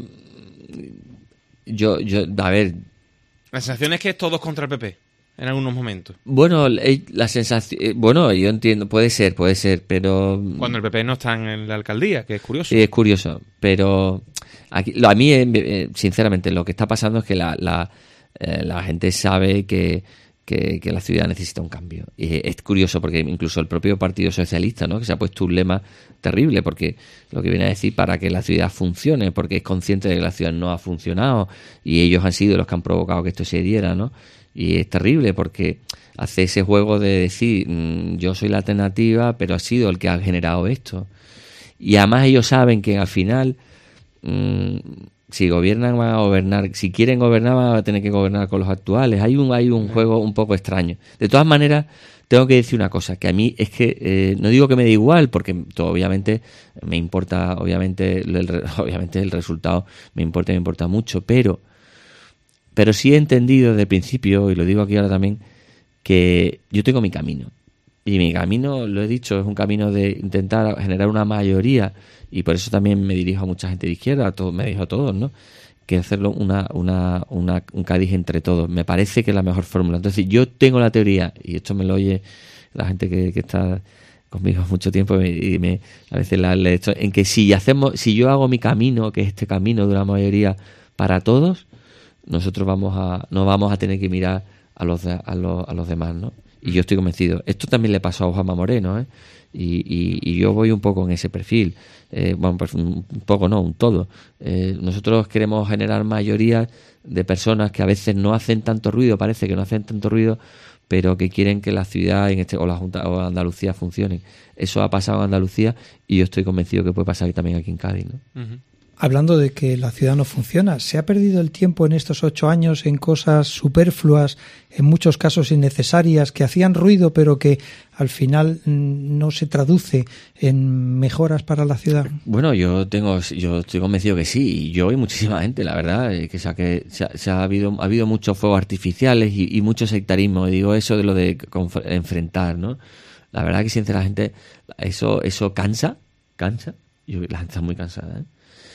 yo yo a ver, La sensación es que es todos contra el P P en algunos momentos. bueno, la sensación, bueno, yo entiendo, puede ser, puede ser, pero Cuando el P P no está en la alcaldía, que es curioso. sí, es curioso, pero aquí, lo- a mí, eh, sinceramente, lo que está pasando es que la, la, eh, la gente sabe que, que, que la ciudad necesita un cambio. Y es curioso porque incluso el propio Partido Socialista, ¿no?, que se ha puesto un lema terrible, porque lo que viene a decir para que la ciudad funcione, porque es consciente de que la ciudad no ha funcionado, y ellos han sido los que han provocado que esto se diera, ¿no? Y es terrible porque hace ese juego de decir, mm, yo soy la alternativa, pero ha sido el que ha generado esto. Y además ellos saben que al final, mmm, si gobiernan van a gobernar, si quieren gobernar van a tener que gobernar con los actuales. Hay un hay un juego un poco extraño. De todas maneras, tengo que decir una cosa, que a mí es que, eh, no digo que me dé igual, porque todo, obviamente me importa, obviamente el, obviamente el resultado me importa, me importa mucho, pero pero sí he entendido desde el principio, y lo digo aquí ahora también, que yo tengo mi camino. Y mi camino, lo he dicho, es un camino de intentar generar una mayoría, y por eso también me dirijo a mucha gente de izquierda, a todos, me dirijo a todos, ¿no? Que hacerlo una, una, una, un Cádiz entre todos. Me parece que es la mejor fórmula. Entonces, yo tengo la teoría, y esto me lo oye la gente que, que está conmigo mucho tiempo, y me, a veces la le esto, en que si hacemos, si yo hago mi camino, que es este camino de una mayoría para todos, nosotros vamos a no vamos a tener que mirar a los de, a los, a los demás, ¿no? Y yo estoy convencido. Esto también le pasó a Juanma Moreno, ¿eh? Y, y, y yo voy un poco en ese perfil. Eh, bueno, pues un poco no, un todo. Eh, nosotros queremos generar mayorías de personas que a veces no hacen tanto ruido, parece que no hacen tanto ruido, pero que quieren que la ciudad en este o la Junta o Andalucía funcionen. Eso ha pasado en Andalucía, y yo estoy convencido que puede pasar también aquí en Cádiz, ¿no? Uh-huh. Hablando de que la ciudad no funciona, ¿se ha perdido el tiempo en estos ocho años en cosas superfluas, en muchos casos innecesarias, que hacían ruido pero que al final no se traduce en mejoras para la ciudad? Bueno, yo tengo, yo estoy convencido que sí, y yo y muchísima gente, la verdad, que, o sea, que se ha, se ha habido ha habido muchos fuegos artificiales y, y mucho sectarismo. Y digo eso de lo de conf- enfrentar, ¿no? La verdad que sinceramente eso eso cansa, cansa. Yo, la gente está muy cansada, ¿eh?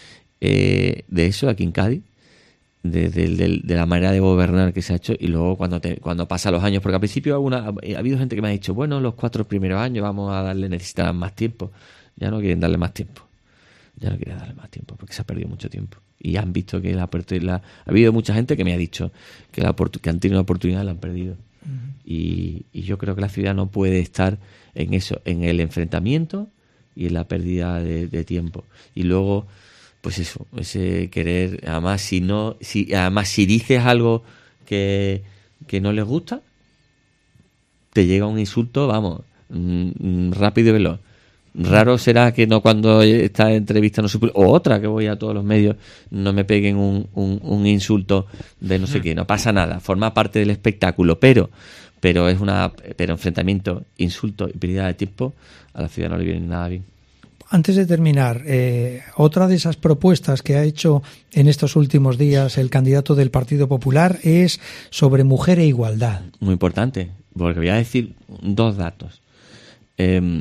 Eh, de eso aquí en Cádiz, de, de, de, de la manera de gobernar que se ha hecho, y luego cuando te, cuando pasan los años, porque al principio alguna, ha habido gente que me ha dicho, bueno, los cuatro primeros años vamos a darle, necesitarán más tiempo. Ya no quieren darle más tiempo, ya no quieren darle más tiempo porque se ha perdido mucho tiempo, y han visto que la, la ha habido mucha gente que me ha dicho que, la, que han tenido la oportunidad y la han perdido. Uh-huh. y, y yo creo que la ciudad no puede estar en eso, en el enfrentamiento y en la pérdida de, de tiempo. Y luego, pues eso, ese querer, además si no, si además si dices algo que, que no les gusta, te llega un insulto, vamos, mmm, rápido y veloz. Raro será que no cuando esta entrevista no se publica, o otra que voy a todos los medios, no me peguen un, un, un insulto de no sé qué. No pasa nada, forma parte del espectáculo, pero pero es una pero enfrentamiento, insulto y pérdida de tiempo a la ciudad no le viene nada bien. Antes de terminar, eh, otra de esas propuestas que ha hecho en estos últimos días el candidato del Partido Popular es sobre mujer e igualdad. Muy importante, porque voy a decir dos datos. Eh,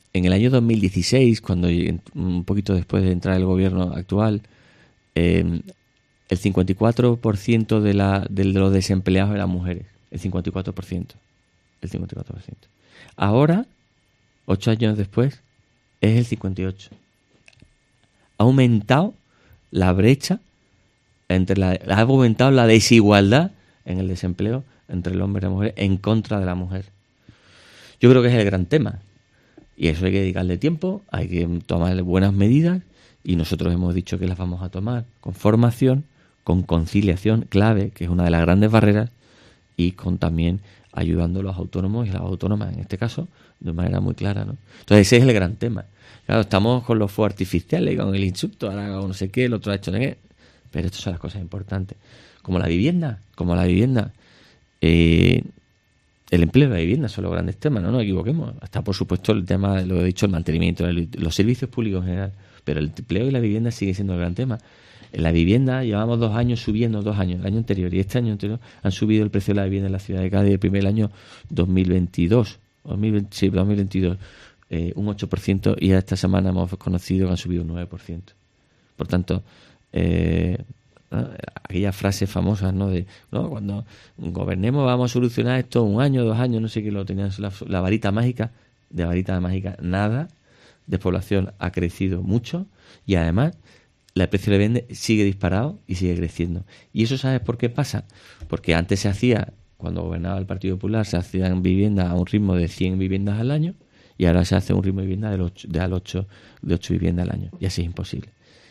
en el año dos mil dieciséis, cuando un poquito después de entrar el gobierno actual, eh, el cincuenta y cuatro por ciento de, la, de los desempleados eran mujeres. El cincuenta y cuatro por ciento. El cincuenta y cuatro por ciento. Ahora, ocho años después, es el cincuenta y ocho por ciento. Ha aumentado la brecha, entre la, ha aumentado la desigualdad en el desempleo entre el hombre y la mujer en contra de la mujer. Yo creo que es el gran tema. Y eso hay que dedicarle tiempo, hay que tomar buenas medidas, y nosotros hemos dicho que las vamos a tomar con formación, con conciliación clave, que es una de las grandes barreras, y con también ayudando a los autónomos y las autónomas, en este caso, de manera muy clara, ¿no? Entonces ese es el gran tema. Claro, estamos con los fuegos artificiales, con el insulto, ahora no sé qué, el otro ha hecho no sé qué, pero estas son las cosas importantes. Como la vivienda, como la vivienda, eh, el empleo y la vivienda son los grandes temas, no nos equivoquemos. Hasta, por supuesto, el tema, lo he dicho, el mantenimiento, el, los servicios públicos en general, pero el empleo y la vivienda sigue siendo el gran tema. En la vivienda llevamos dos años subiendo, dos años, el año anterior y este año anterior han subido el precio de la vivienda en la ciudad de Cádiz el primer año dos mil veintidós, dos mil veinte, sí, dos mil veintidós, eh, un ocho por ciento, y esta semana hemos conocido que han subido un nueve por ciento. Por tanto, eh, ¿no? Aquellas frases famosas, ¿no? De, ¿no? Cuando gobernemos vamos a solucionar esto un año, dos años, no sé qué, lo tenían la, la varita mágica, de varita mágica nada, despoblación ha crecido mucho, y además el precio de la vivienda sigue disparado y sigue creciendo. ¿Y eso sabes por qué pasa? Porque antes se hacía, cuando gobernaba el Partido Popular, se hacían viviendas a un ritmo de cien viviendas al año, y ahora se hace un ritmo de vivienda de ocho, de ocho, de ocho viviendas al año, y así es imposible.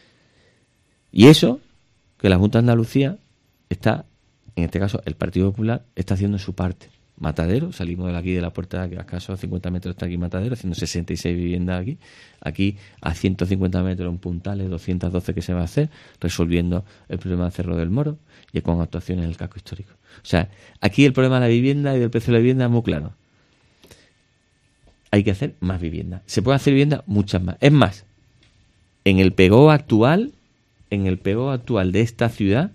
Y eso, que la Junta de Andalucía está, en este caso el Partido Popular, está haciendo su parte. Matadero, salimos de aquí de la puerta, a acaso a cincuenta metros está aquí Matadero, haciendo sesenta y seis viviendas aquí. Aquí a ciento cincuenta metros en Puntales, doscientos doce que se va a hacer, resolviendo el problema de Cerro del Moro y con actuaciones en el casco histórico. O sea, aquí el problema de la vivienda y del precio de la vivienda es muy claro. Hay que hacer más vivienda. Se puede hacer vivienda muchas más. Es más, en el P E G O actual, en el P E G O actual de esta ciudad,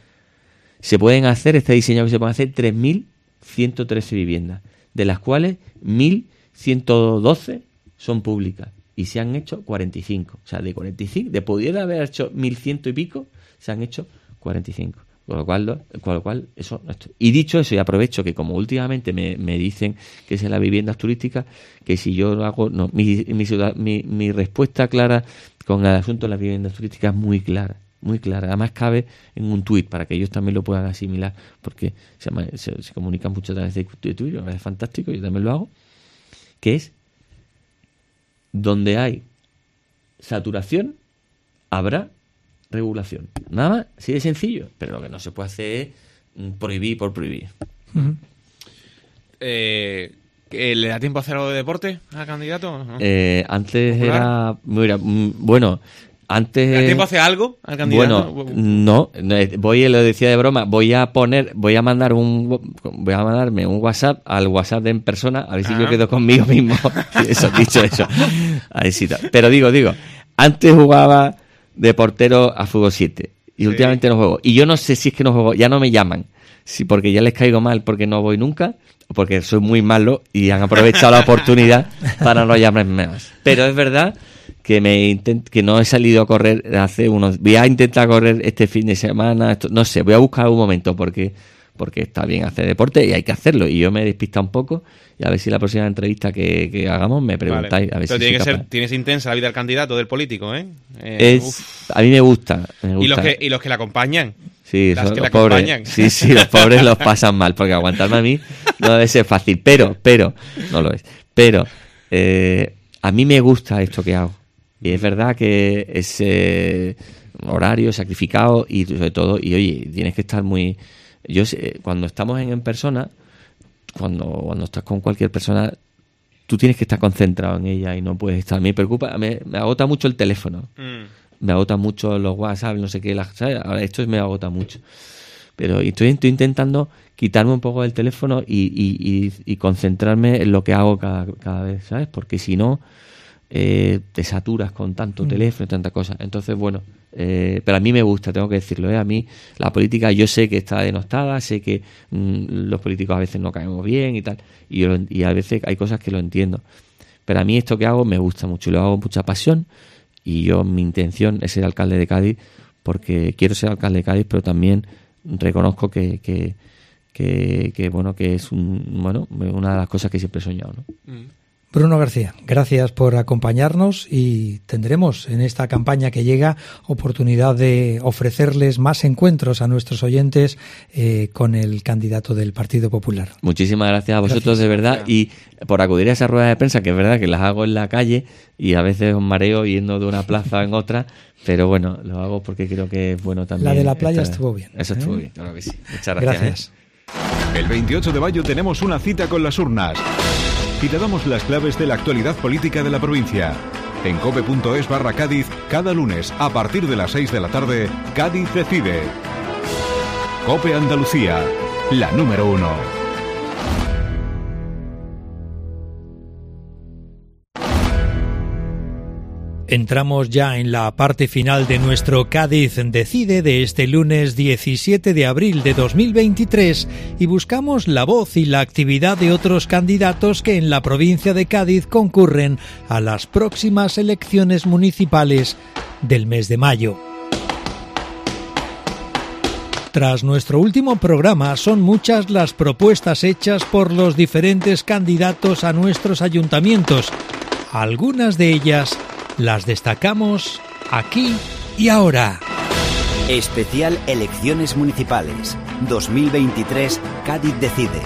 se pueden hacer, está diseñado que se pueden hacer tres mil ciento trece viviendas, de las cuales mil ciento doce son públicas, y se han hecho cuarenta y cinco. O sea, de cuarenta y cinco, de pudiera haber hecho mil cien y pico, se han hecho cuarenta y cinco. Con lo cual, con lo cual eso no estoy. Y dicho eso, y aprovecho que como últimamente me, me dicen que es en las viviendas turísticas, que si yo lo hago, no, mi, mi, mi, mi respuesta clara con el asunto de las viviendas turísticas es muy clara. Muy clara, además cabe en un tuit para que ellos también lo puedan asimilar, porque se, se, se comunican mucho a través de tuit, es fantástico, yo también lo hago, que es: donde hay saturación habrá regulación, nada más, así de sencillo, pero lo que no se puede hacer es prohibir por prohibir. Uh-huh. eh, ¿Le da tiempo a hacer algo de deporte al candidato? ¿No? Eh, antes ¿Popular? Era, mira, bueno, antes... ¿Da tiempo a hacer algo al candidato? Bueno, no, voy, lo decía de broma, voy a poner, voy a mandar un, voy a mandarme un WhatsApp al WhatsApp de en persona, a ver si ah. yo quedo conmigo mismo. Eso, dicho eso. Ahí sí, pero digo, digo, antes jugaba de portero a fútbol siete y sí. Últimamente no juego. Y yo no sé si es que no juego, ya no me llaman, si porque ya les caigo mal porque no voy nunca, o porque soy muy malo y han aprovechado la oportunidad para no llamarme más. Pero es verdad que me intent, que no he salido a correr hace unos... Voy a intentar correr este fin de semana, esto, no sé, voy a buscar un momento porque porque está bien hacer deporte y hay que hacerlo. Y yo me he despistado un poco y a ver si la próxima entrevista que, que hagamos me preguntáis. Vale. A ver Pero si tiene que ser, tienes intensa la vida del candidato, del político, ¿eh? eh es, a mí me gusta, me gusta. ¿Y los que, y los que la acompañan? Sí, las son que los la pobres. Acompañan. Sí, sí, los pobres los pasan mal, porque aguantarme a mí no debe ser fácil. Pero, pero, no lo es. Pero, eh, a mí me gusta esto que hago. Y es verdad que es eh, horario sacrificado y sobre todo, y oye, tienes que estar muy... Yo sé, cuando estamos en, en persona, cuando, cuando estás con cualquier persona, tú tienes que estar concentrado en ella y no puedes estar. Me preocupa, me, me agota mucho el teléfono. Mm. Me agota mucho los WhatsApp, no sé qué, las, ¿sabes? Ahora esto me agota mucho. Pero estoy, estoy intentando quitarme un poco del teléfono y, y, y, y concentrarme en lo que hago cada, cada vez, ¿sabes? Porque si no... Eh, te saturas con tanto mm. teléfono y tantas cosas. Entonces, bueno, eh, pero a mí me gusta, tengo que decirlo, ¿eh? A mí la política yo sé que está denostada, sé que mm, los políticos a veces no caemos bien y tal, y, yo, y a veces hay cosas que lo entiendo, Pero a mí esto que hago me gusta mucho y lo hago con mucha pasión, y yo mi intención es ser alcalde de Cádiz porque quiero ser alcalde de Cádiz, pero también reconozco que, que, que, que bueno que es un, bueno una de las cosas que siempre he soñado, ¿no? Mm. Bruno García, gracias por acompañarnos, y tendremos en esta campaña que llega oportunidad de ofrecerles más encuentros a nuestros oyentes eh, con el candidato del Partido Popular. Muchísimas gracias a vosotros, gracias, de verdad, gracias. Y por acudir a esas ruedas de prensa, que es verdad que las hago en la calle y a veces os mareo yendo de una plaza en otra, pero bueno, lo hago porque creo que es bueno también. La de la playa estar... estuvo bien. Eso estuvo ¿eh? bien, claro que sí. Muchas gracias. Gracias. ¿eh? El veintiocho de mayo tenemos una cita con las urnas y te damos las claves de la actualidad política de la provincia. En cope.es barra Cádiz, cada lunes a partir de las seis de la tarde, Cádiz decide. Cope Andalucía, la número uno. Entramos ya en la parte final de nuestro Cádiz Decide de este lunes diecisiete de abril de dos mil veintitrés y buscamos la voz y la actividad de otros candidatos que en la provincia de Cádiz concurren a las próximas elecciones municipales del mes de mayo. Tras nuestro último programa, son muchas las propuestas hechas por los diferentes candidatos a nuestros ayuntamientos. Algunas de ellas las destacamos aquí y ahora. Especial Elecciones Municipales dos mil veintitrés, Cádiz decide.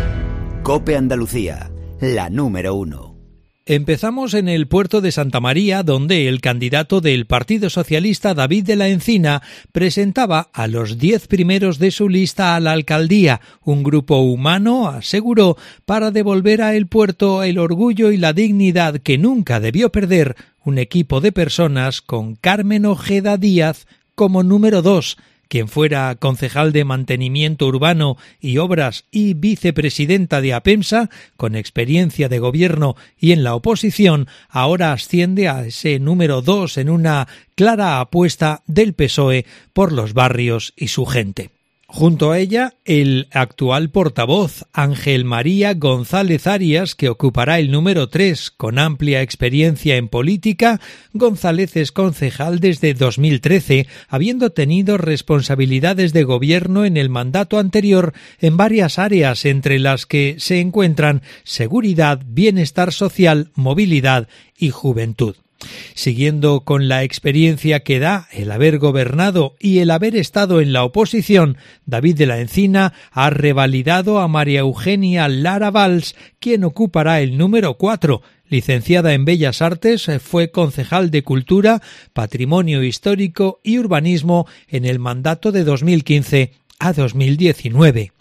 Cope Andalucía, la número uno. Empezamos en el puerto de Santa María, donde el candidato del Partido Socialista, David de la Encina, presentaba a los diez primeros de su lista a la alcaldía, un grupo humano, aseguró, para devolver a el puerto el orgullo y la dignidad que nunca debió perder un equipo de personas con Carmen Ojeda Díaz como número dos, quien fuera concejal de Mantenimiento Urbano y Obras y vicepresidenta de APEMSA, con experiencia de gobierno y en la oposición, ahora asciende a ese número dos en una clara apuesta del P S O E por los barrios y su gente. Junto a ella, el actual portavoz, Ángel María González Arias, que ocupará el número tres, con amplia experiencia en política. González es concejal desde dos mil trece, habiendo tenido responsabilidades de gobierno en el mandato anterior en varias áreas, entre las que se encuentran seguridad, bienestar social, movilidad y juventud. Siguiendo con la experiencia que da el haber gobernado y el haber estado en la oposición, David de la Encina ha revalidado a María Eugenia Lara Valls, quien ocupará el número cuatro. Licenciada en Bellas Artes, fue concejal de Cultura, Patrimonio Histórico y Urbanismo en el mandato de dos mil quince a dos mil diecinueve.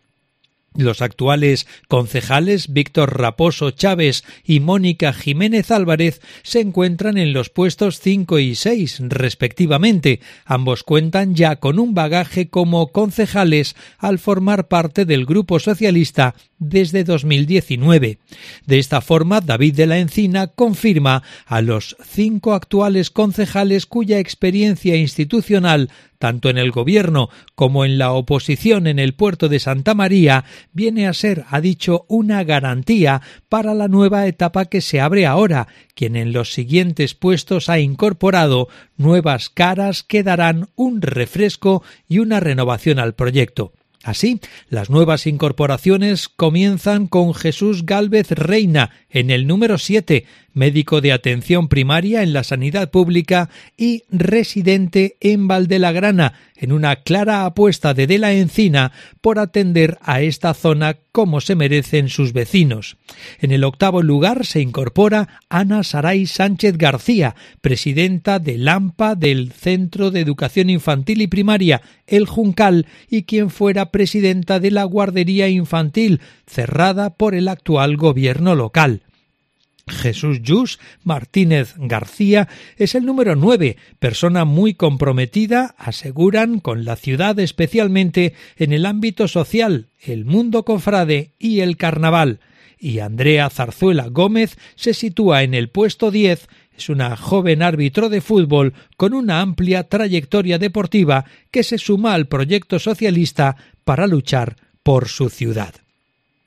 Los actuales concejales Víctor Raposo Chávez y Mónica Jiménez Álvarez se encuentran en los puestos cinco y seis, respectivamente. Ambos cuentan ya con un bagaje como concejales al formar parte del Grupo Socialista desde dos mil diecinueve. De esta forma, David de la Encina confirma a los cinco actuales concejales cuya experiencia institucional, tanto en el gobierno como en la oposición en el puerto de Santa María, viene a ser, ha dicho, una garantía para la nueva etapa que se abre ahora, quien en los siguientes puestos ha incorporado nuevas caras que darán un refresco y una renovación al proyecto. Así, las nuevas incorporaciones comienzan con Jesús Gálvez Reina en el número siete, médico de atención primaria en la sanidad pública y residente en Valdelagrana, en una clara apuesta de De la Encina por atender a esta zona como se merecen sus vecinos. En el octavo lugar se incorpora Ana Saray Sánchez García, presidenta del AMPA del Centro de Educación Infantil y Primaria, El Juncal, y quien fuera presidenta de la guardería infantil, cerrada por el actual gobierno local. Jesús Yus Martínez García es el número nueve, persona muy comprometida, aseguran, con la ciudad, especialmente en el ámbito social, el mundo cofrade y el carnaval. Y Andrea Zarzuela Gómez se sitúa en el puesto diez, es una joven árbitro de fútbol con una amplia trayectoria deportiva que se suma al proyecto socialista para luchar por su ciudad.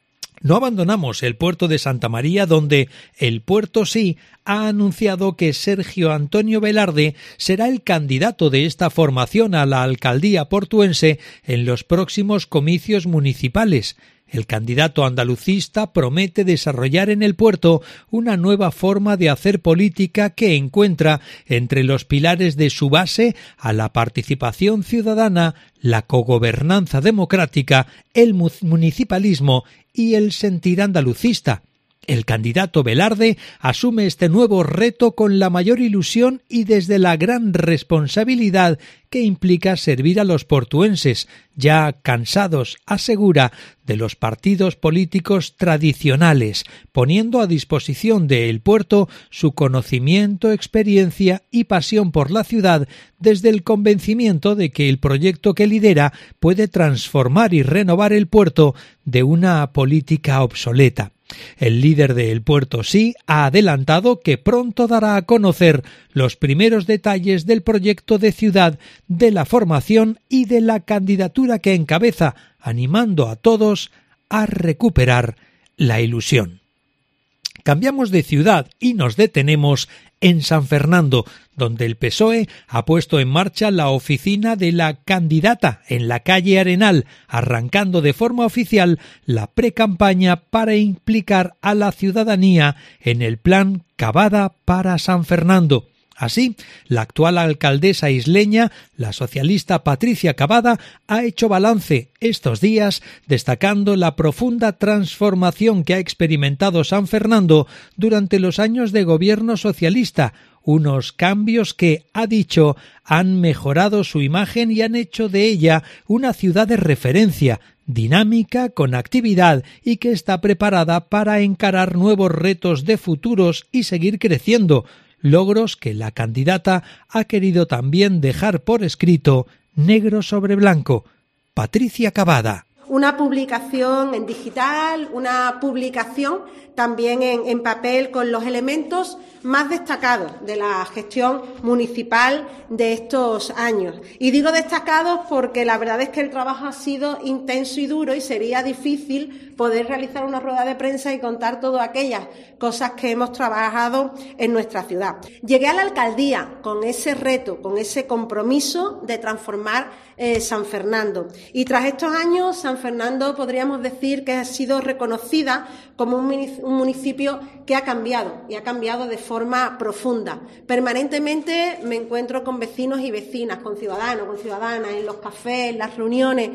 No abandonamos el puerto de Santa María, donde el Puerto Sí ha anunciado que Sergio Antonio Velarde será el candidato de esta formación a la alcaldía portuense en los próximos comicios municipales. El candidato andalucista promete desarrollar en el puerto una nueva forma de hacer política que encuentra entre los pilares de su base a la participación ciudadana, la cogobernanza democrática, el municipalismo y el sentir andalucista. El candidato Velarde asume este nuevo reto con la mayor ilusión y desde la gran responsabilidad que implica servir a los portuenses, ya cansados, asegura, de los partidos políticos tradicionales, poniendo a disposición de El Puerto su conocimiento, experiencia y pasión por la ciudad, desde el convencimiento de que el proyecto que lidera puede transformar y renovar el puerto de una política obsoleta. El líder de El Puerto Sí ha adelantado que pronto dará a conocer los primeros detalles del proyecto de ciudad, de la formación y de la candidatura que encabeza, animando a todos a recuperar la ilusión. Cambiamos de ciudad y nos detenemos en San Fernando, donde el P S O E ha puesto en marcha la oficina de la candidata en la calle Arenal, arrancando de forma oficial la precampaña para implicar a la ciudadanía en el plan Cavada para San Fernando. Así, la actual alcaldesa isleña, la socialista Patricia Cavada, ha hecho balance estos días destacando la profunda transformación que ha experimentado San Fernando durante los años de gobierno socialista, unos cambios que, ha dicho, han mejorado su imagen y han hecho de ella una ciudad de referencia, dinámica, con actividad y que está preparada para encarar nuevos retos de futuros y seguir creciendo, logros que la candidata ha querido también dejar por escrito, negro sobre blanco. Patricia Cavada. Una publicación en digital, una publicación también en, en papel con los elementos más destacados de la gestión municipal de estos años. Y digo destacados porque la verdad es que el trabajo ha sido intenso y duro y sería difícil poder realizar una rueda de prensa y contar todas aquellas cosas que hemos trabajado en nuestra ciudad. Llegué a la alcaldía con ese reto, con ese compromiso de transformar eh, San Fernando. Y tras estos años, San Fernando podríamos decir que ha sido reconocida como un municipio que ha cambiado y ha cambiado de forma profunda. Permanentemente me encuentro con vecinos y vecinas, con ciudadanos, con ciudadanas, en los cafés, en las reuniones.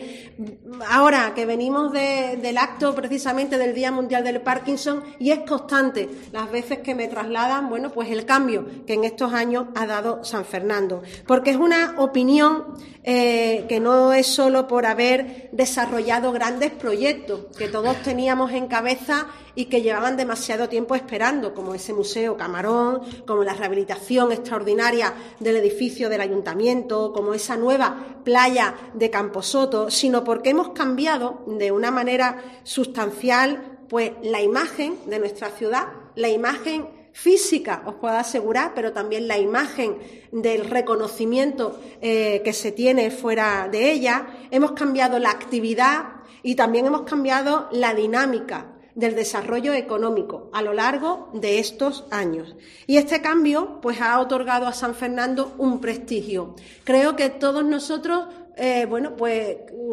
Ahora que venimos de, del acto precisamente del Día Mundial del Parkinson, y es constante las veces que me trasladan, bueno, pues el cambio que en estos años ha dado San Fernando. Porque es una opinión eh, que no es solo por haber desarrollado grandes proyectos que todos teníamos en cabeza y que llevaban demasiado tiempo esperando, como ese Museo Camarón, como la rehabilitación extraordinaria del edificio del Ayuntamiento, como esa nueva playa de Camposoto, sino porque hemos cambiado de una manera sustancial pues la imagen de nuestra ciudad, la imagen física, os puedo asegurar, pero también la imagen del reconocimiento eh, que se tiene fuera de ella. Hemos cambiado la actividad y también hemos cambiado la dinámica del desarrollo económico a lo largo de estos años. Y este cambio pues ha otorgado a San Fernando un prestigio. Creo que todos nosotros, eh, bueno, pues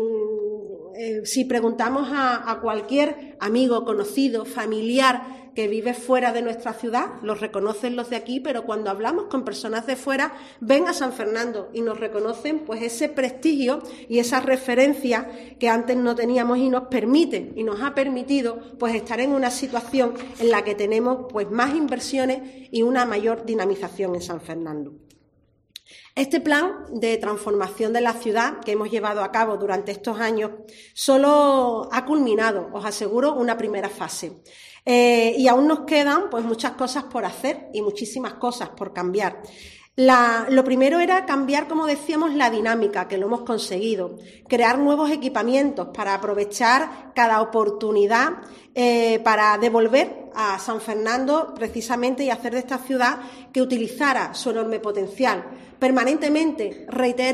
eh, si preguntamos a, a cualquier amigo, conocido, familiar que vive fuera de nuestra ciudad, los reconocen los de aquí, pero cuando hablamos con personas de fuera, ven a San Fernando y nos reconocen pues ese prestigio y esa referencia que antes no teníamos y nos permite y nos ha permitido pues estar en una situación en la que tenemos pues más inversiones y una mayor dinamización en San Fernando. Este plan de transformación de la ciudad que hemos llevado a cabo durante estos años solo ha culminado, os aseguro, una primera fase. Eh, y aún nos quedan pues muchas cosas por hacer y muchísimas cosas por cambiar. La, lo primero era cambiar, como decíamos, la dinámica, que lo hemos conseguido, crear nuevos equipamientos para aprovechar cada oportunidad eh, para devolver a San Fernando precisamente y hacer de esta ciudad que utilizara su enorme potencial. Permanentemente reitero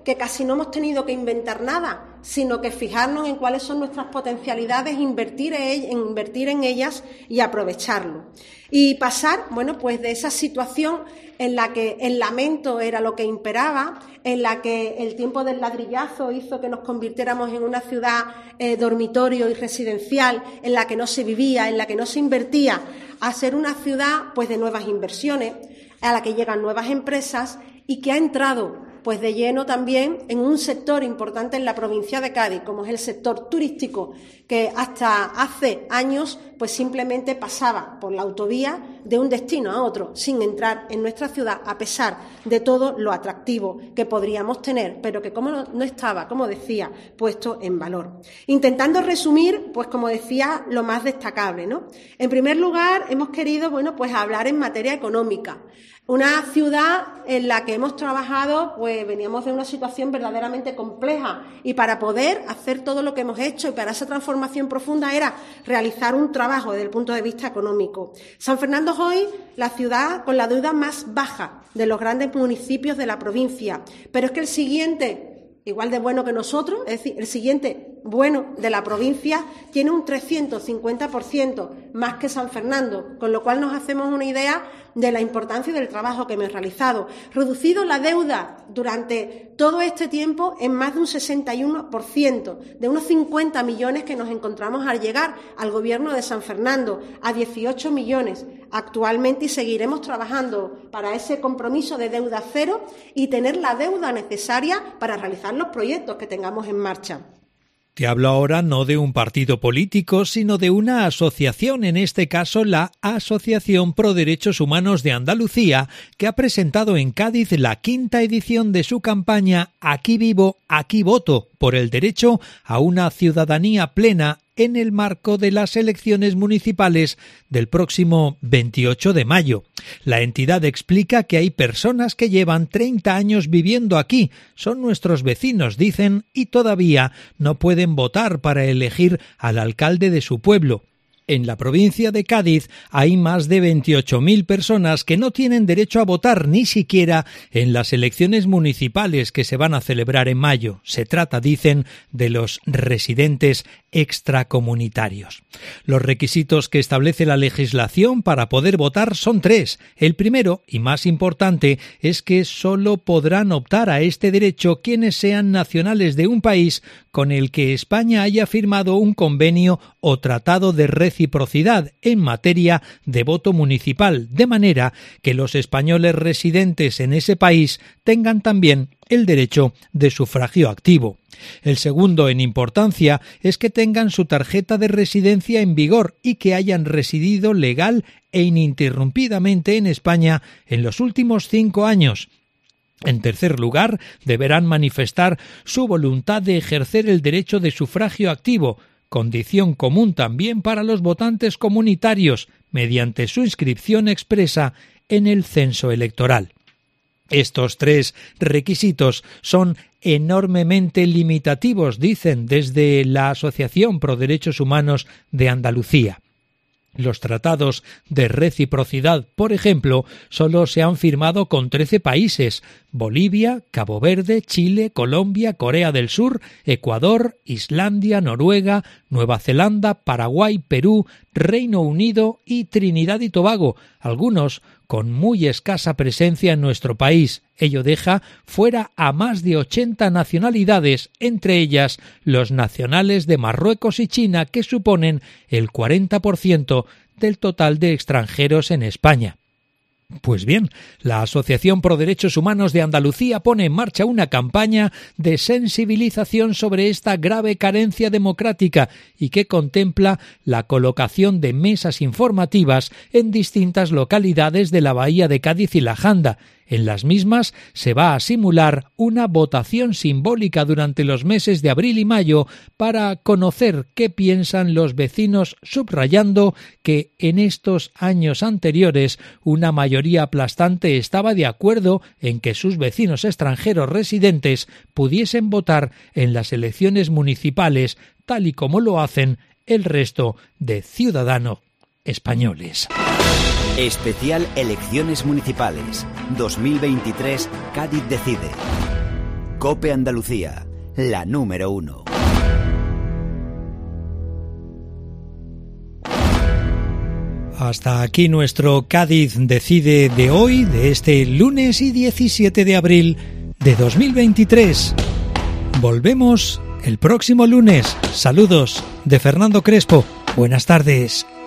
que casi no hemos tenido que inventar nada, sino que fijarnos en cuáles son nuestras potencialidades, invertir en, invertir en ellas y aprovecharlo. Y pasar, bueno, pues de esa situación en la que el lamento era lo que imperaba, en la que el tiempo del ladrillazo hizo que nos convirtiéramos en una ciudad eh, dormitorio y residencial, en la que no se vivía, en la que no se invertía, a ser una ciudad pues de nuevas inversiones, a la que llegan nuevas empresas y que ha entrado pues de lleno también en un sector importante en la provincia de Cádiz, como es el sector turístico, que hasta hace años pues simplemente pasaba por la autovía de un destino a otro, sin entrar en nuestra ciudad, a pesar de todo lo atractivo que podríamos tener, pero que como no estaba, como decía, puesto en valor. Intentando resumir, pues como decía, lo más destacable, ¿no? En primer lugar, hemos querido, bueno, pues hablar en materia económica. Una ciudad en la que hemos trabajado, pues veníamos de una situación verdaderamente compleja y para poder hacer todo lo que hemos hecho y para esa transformación profunda era realizar un trabajo desde el punto de vista económico. San Fernando es hoy la ciudad con la deuda más baja de los grandes municipios de la provincia, pero es que el siguiente, igual de bueno que nosotros, es decir, el siguiente bueno de la provincia tiene un trescientos cincuenta por ciento más que San Fernando, con lo cual nos hacemos una idea de la importancia del trabajo que hemos realizado. Reducido la deuda durante todo este tiempo en más de un sesenta y uno por ciento, de unos cincuenta millones que nos encontramos al llegar al Gobierno de San Fernando, a dieciocho millones actualmente, y seguiremos trabajando para ese compromiso de deuda cero y tener la deuda necesaria para realizar los proyectos que tengamos en marcha. Te hablo ahora no de un partido político, sino de una asociación, en este caso la Asociación Pro Derechos Humanos de Andalucía, que ha presentado en Cádiz la quinta edición de su campaña Aquí vivo, aquí voto, por el derecho a una ciudadanía plena en el marco de las elecciones municipales del próximo veintiocho de mayo. La entidad explica que hay personas que llevan treinta años viviendo aquí, son nuestros vecinos, dicen, y todavía no pueden votar para elegir al alcalde de su pueblo. En la provincia de Cádiz hay más de veintiocho mil personas que no tienen derecho a votar ni siquiera en las elecciones municipales que se van a celebrar en mayo. Se trata, dicen, de los residentes extracomunitarios. Los requisitos que establece la legislación para poder votar son tres. El primero, y más importante, es que solo podrán optar a este derecho quienes sean nacionales de un país con el que España haya firmado un convenio o tratado de reciprocidad en materia de voto municipal, de manera que los españoles residentes en ese país tengan también el derecho de sufragio activo. El segundo en importancia es que tengan su tarjeta de residencia en vigor y que hayan residido legal e ininterrumpidamente en España en los últimos cinco años. En tercer lugar, deberán manifestar su voluntad de ejercer el derecho de sufragio activo, condición común también para los votantes comunitarios, mediante su inscripción expresa en el censo electoral. Estos tres requisitos son enormemente limitativos, dicen desde la Asociación Pro Derechos Humanos de Andalucía. Los tratados de reciprocidad, por ejemplo, solo se han firmado con trece países: Bolivia, Cabo Verde, Chile, Colombia, Corea del Sur, Ecuador, Islandia, Noruega, Nueva Zelanda, Paraguay, Perú, Reino Unido y Trinidad y Tobago, algunos con muy escasa presencia en nuestro país. Ello deja fuera a más de ochenta nacionalidades, entre ellas los nacionales de Marruecos y China, que suponen el cuarenta por ciento del total de extranjeros en España. Pues bien, la Asociación Pro Derechos Humanos de Andalucía pone en marcha una campaña de sensibilización sobre esta grave carencia democrática y que contempla la colocación de mesas informativas en distintas localidades de la Bahía de Cádiz y la Janda. En las mismas se va a simular una votación simbólica durante los meses de abril y mayo para conocer qué piensan los vecinos, subrayando que en estos años anteriores una mayoría aplastante estaba de acuerdo en que sus vecinos extranjeros residentes pudiesen votar en las elecciones municipales, tal y como lo hacen el resto de ciudadanos españoles. Especial Elecciones Municipales dos mil veintitrés, Cádiz decide. COPE Andalucía, la número uno. Hasta aquí nuestro Cádiz Decide de hoy, de este lunes y diecisiete de abril de dos mil veintitrés. Volvemos el próximo lunes. Saludos de Fernando Crespo. Buenas tardes.